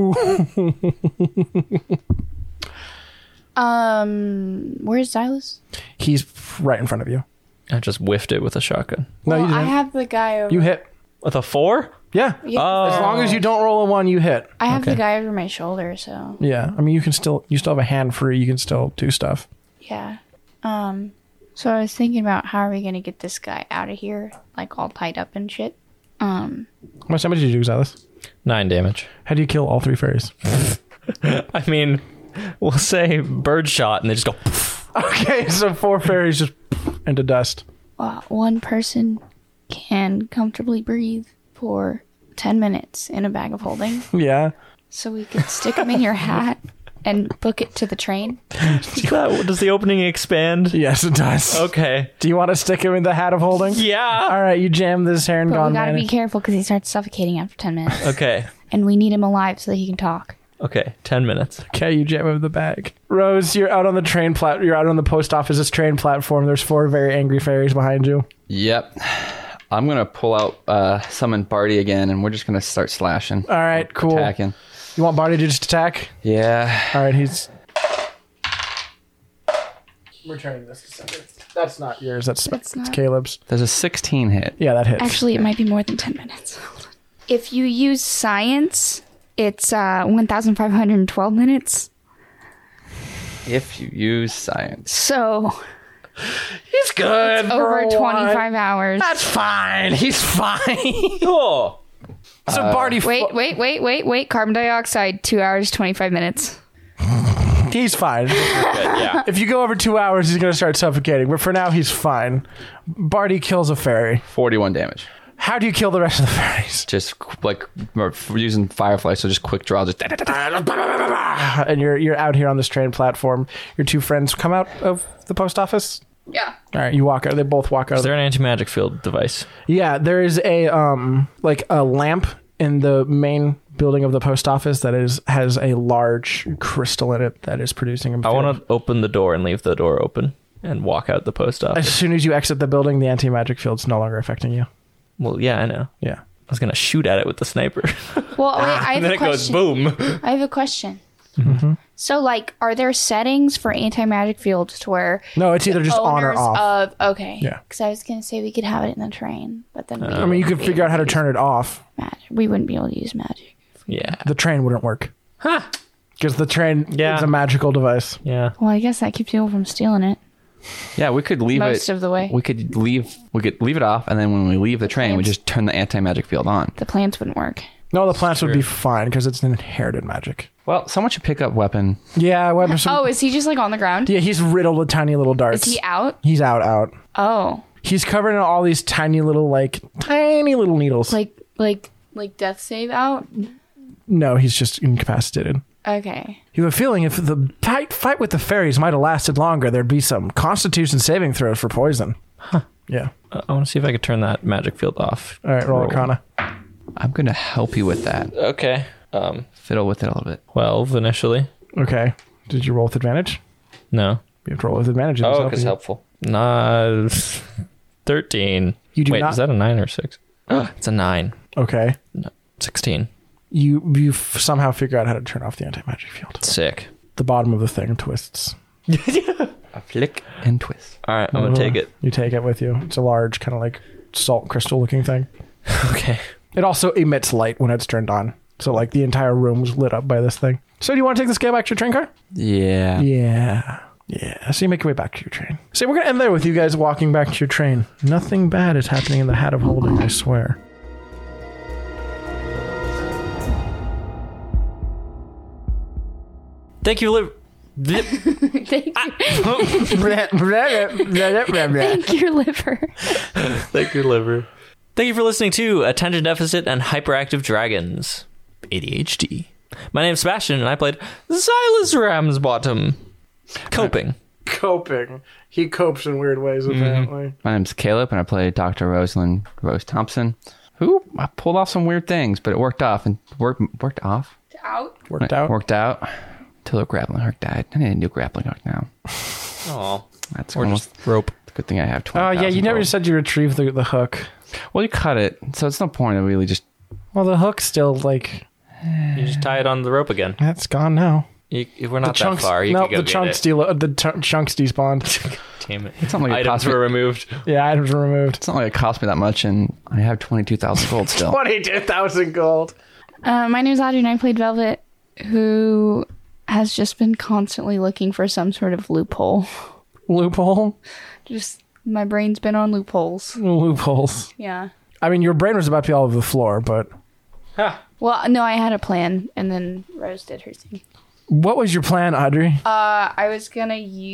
Um, where's Xylus? He's right in front of you. I just whiffed it with a shotgun. No, well, you I didn't. have the guy over. You hit. With a four? Yeah. Yeah, Oh. As long as you don't roll a one, you hit. I have okay. the guy over my shoulder, so Yeah. I mean, you can still, you still have a hand free. You can still do stuff. yeah. Um, so I was thinking about how are we gonna get this guy out of here, like all tied up and shit. Um, How much damage did you do, Xylus? Nine damage. How do you kill all three fairies? I mean, we'll say bird shot and they just go. Okay, so four fairies just into dust. well, one person can comfortably breathe for ten minutes in a bag of holding, Yeah. so we could stick him in your hat and book it to the train. Does the opening expand? Yes, it does. Okay. Do you want to stick him in the hat of holding? Yeah. All right, you jam this hair and But gone we gotta man. be careful because he starts suffocating after ten minutes, Okay. and we need him alive so that he can talk. Okay. Ten minutes. Okay, you jam him in the bag. Rose, you're out on the train plat. You're out on the post office's train platform. There's four very angry fairies behind you. Yep. I'm gonna pull out uh, summon Barty again, and we're just gonna start slashing, All right, cool. attacking. You want Barty to just attack? Yeah. All right, he's returning this to sender. That's not yours. That's, That's that's not- Caleb's. There's a sixteen hit. Yeah, that hits. Actually, it might be more than ten minutes. If you use science, it's uh, one thousand five hundred twelve minutes. If you use science. So he's good. over twenty-five hours. That's fine. He's fine. Cool. So Barty, Wait, wait, wait, wait, wait. Carbon dioxide, two hours, twenty-five minutes. he's fine. Yeah. If you go over two hours, he's going to start suffocating. But for now, he's fine. Barty kills a fairy. forty-one damage. How do you kill the rest of the fairies? Just like we're using Firefly, so just quick draw. Just And you're you're out here on this train platform. Your two friends come out of the post office. Yeah. All right, you walk out. They both walk out. Is there an anti-magic field device? Yeah, there is a um like a lamp in the main building of the post office that is has a large crystal in it that is producing a I field. want to open the door and leave the door open and walk out the post As office. soon as you exit the building, the anti-magic field's no longer affecting you. Well, yeah, I know. Yeah. I was gonna shoot at it with the sniper. Well, wait, I and have then a it goes question. boom. I have a question. So, like, are there settings for anti-magic fields to where No, it's either just on or owners off. of okay? Yeah. Because I was gonna say we could have it in the train, but then we I mean, you could figure out how to turn it off. magic. We wouldn't be able to use magic. Yeah. The train wouldn't work. Huh. Because the train Yeah. is a magical device. Yeah. Well, I guess that keeps people from stealing it yeah, we could leave most it. of the way. We could leave. We could leave it off, and then when we leave the train, we plants. just turn the anti-magic field on. The plants wouldn't work. No, the plants would be fine because it's an inherited magic. Well, someone should pick up weapon. Yeah, weapon. Some, Oh, is he just like on the ground? yeah, he's riddled with tiny little darts. Is he out? He's out, out. Oh, He's covered in all these tiny little, like, tiny little needles. like like like death save out. No, he's just incapacitated. Okay. You have a feeling if the tight fight with the fairies might have lasted longer, there'd be some Constitution saving throws for poison. Huh. Yeah. Uh, I want to see if I could turn that magic field off. All right, roll Roll. Arcana. I'm gonna help you with that. Okay. Um, Fiddle with it a little bit. twelve initially. Okay. Did you roll with advantage? No. You have to roll with advantage. if Oh, helping because you. helpful. Nah, thirteen. You do Wait, not- is that a nine or six? It's a nine. Okay. sixteen. You you f- somehow figure out how to turn off the anti-magic field. Sick. The bottom of the thing twists. A flick and twist. All right, I'm going to take it. You take it with you. It's a large, kind of like salt crystal looking thing. Okay. It also emits light when it's turned on. So, like, the entire room's lit up by this thing. So, do you want to take the scale back to your train car? Yeah. Yeah. Yeah. So, you make your way back to your train. So, we're going to end there with you guys walking back to your train. Nothing bad is happening in the Hat of Holding, I swear. Thank you, Liv. Thank you. Thank Thank your liver. Thank you, liver. Thank you for listening to Attention Deficit and Hyperactive Dragons, A D H D. My name's Sebastian, and I played Silas Ramsbottom. Coping. Coping. He copes in weird ways, apparently. My name's Caleb, and I play Doctor Rosalind Rose Thompson, who I pulled off some weird things, but it worked off and worked worked off. Out. Worked out. Worked out until a grappling hook died. I need a new grappling hook now. Aw. That's Or almost just rope. a good thing I have twenty. Oh, yeah, you never said you retrieved the, the hook. Well, you cut it, so it's no point in really just. Well, the hook's still, like, You just tie it on the rope again. that's gone now. You, we're not the chunks, that far. You no, can go the get chunks, it. de- the t- chunks despawned. Damn it. It's not like it Items cost me. were removed. Yeah, items were removed. It's not like it cost me that much, and I have twenty-two thousand gold still. twenty-two thousand gold. Uh, my name's Audrey, and I played Velvet, who has just been constantly looking for some sort of loophole. Loophole? Just my brain's been on loopholes. Loopholes. Yeah. I mean, your brain was about to be all over the floor, but Well, no, I had a plan, and then Rose did her thing. what was your plan, Audrey? Uh, I was gonna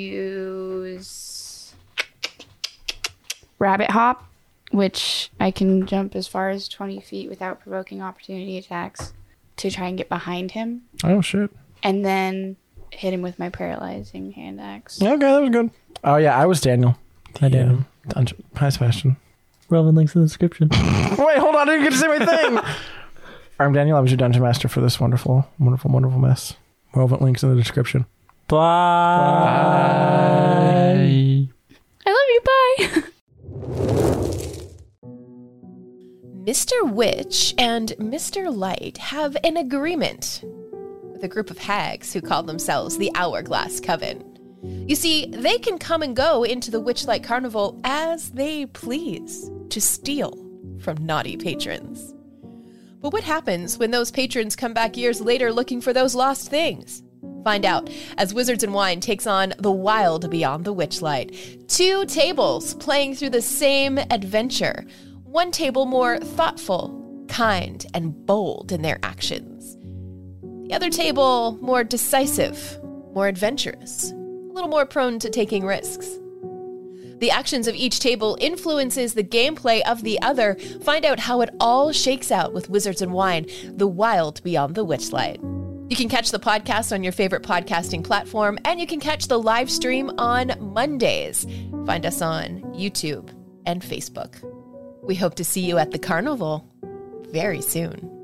use Rabbit Hop, which I can jump as far as twenty feet without provoking opportunity attacks to try and get behind him, Oh, shit. and then hit him with my paralyzing hand axe. Okay, that was good. Oh, yeah, I was Daniel. Hi, Daniel. Dungeon. Hi, Sebastian. Relevant links in the description. Wait, hold on. I didn't get to say my thing. I'm Daniel. I was your dungeon master for this wonderful, wonderful, wonderful mess. Relevant links in the description. Bye. Bye. I love you. Bye. Mister Witch and Mister Light have an agreement with a group of hags who call themselves the Hourglass Coven. You see, they can come and go into the Witchlight Carnival as they please to steal from naughty patrons. But what happens when those patrons come back years later looking for those lost things? Find out as Wizards and Wine takes on The Wild Beyond the Witchlight. Two tables playing through the same adventure. One table more thoughtful, kind, and bold in their actions. The other table more decisive, more adventurous, a little more prone to taking risks. The actions of each table influences the gameplay of the other. Find out how it all shakes out with Wizards and Wine, The Wild Beyond the Witchlight. You can catch the podcast on your favorite podcasting platform, and you can catch the live stream on Mondays. Find us on YouTube and Facebook. We hope to see you at the carnival very soon.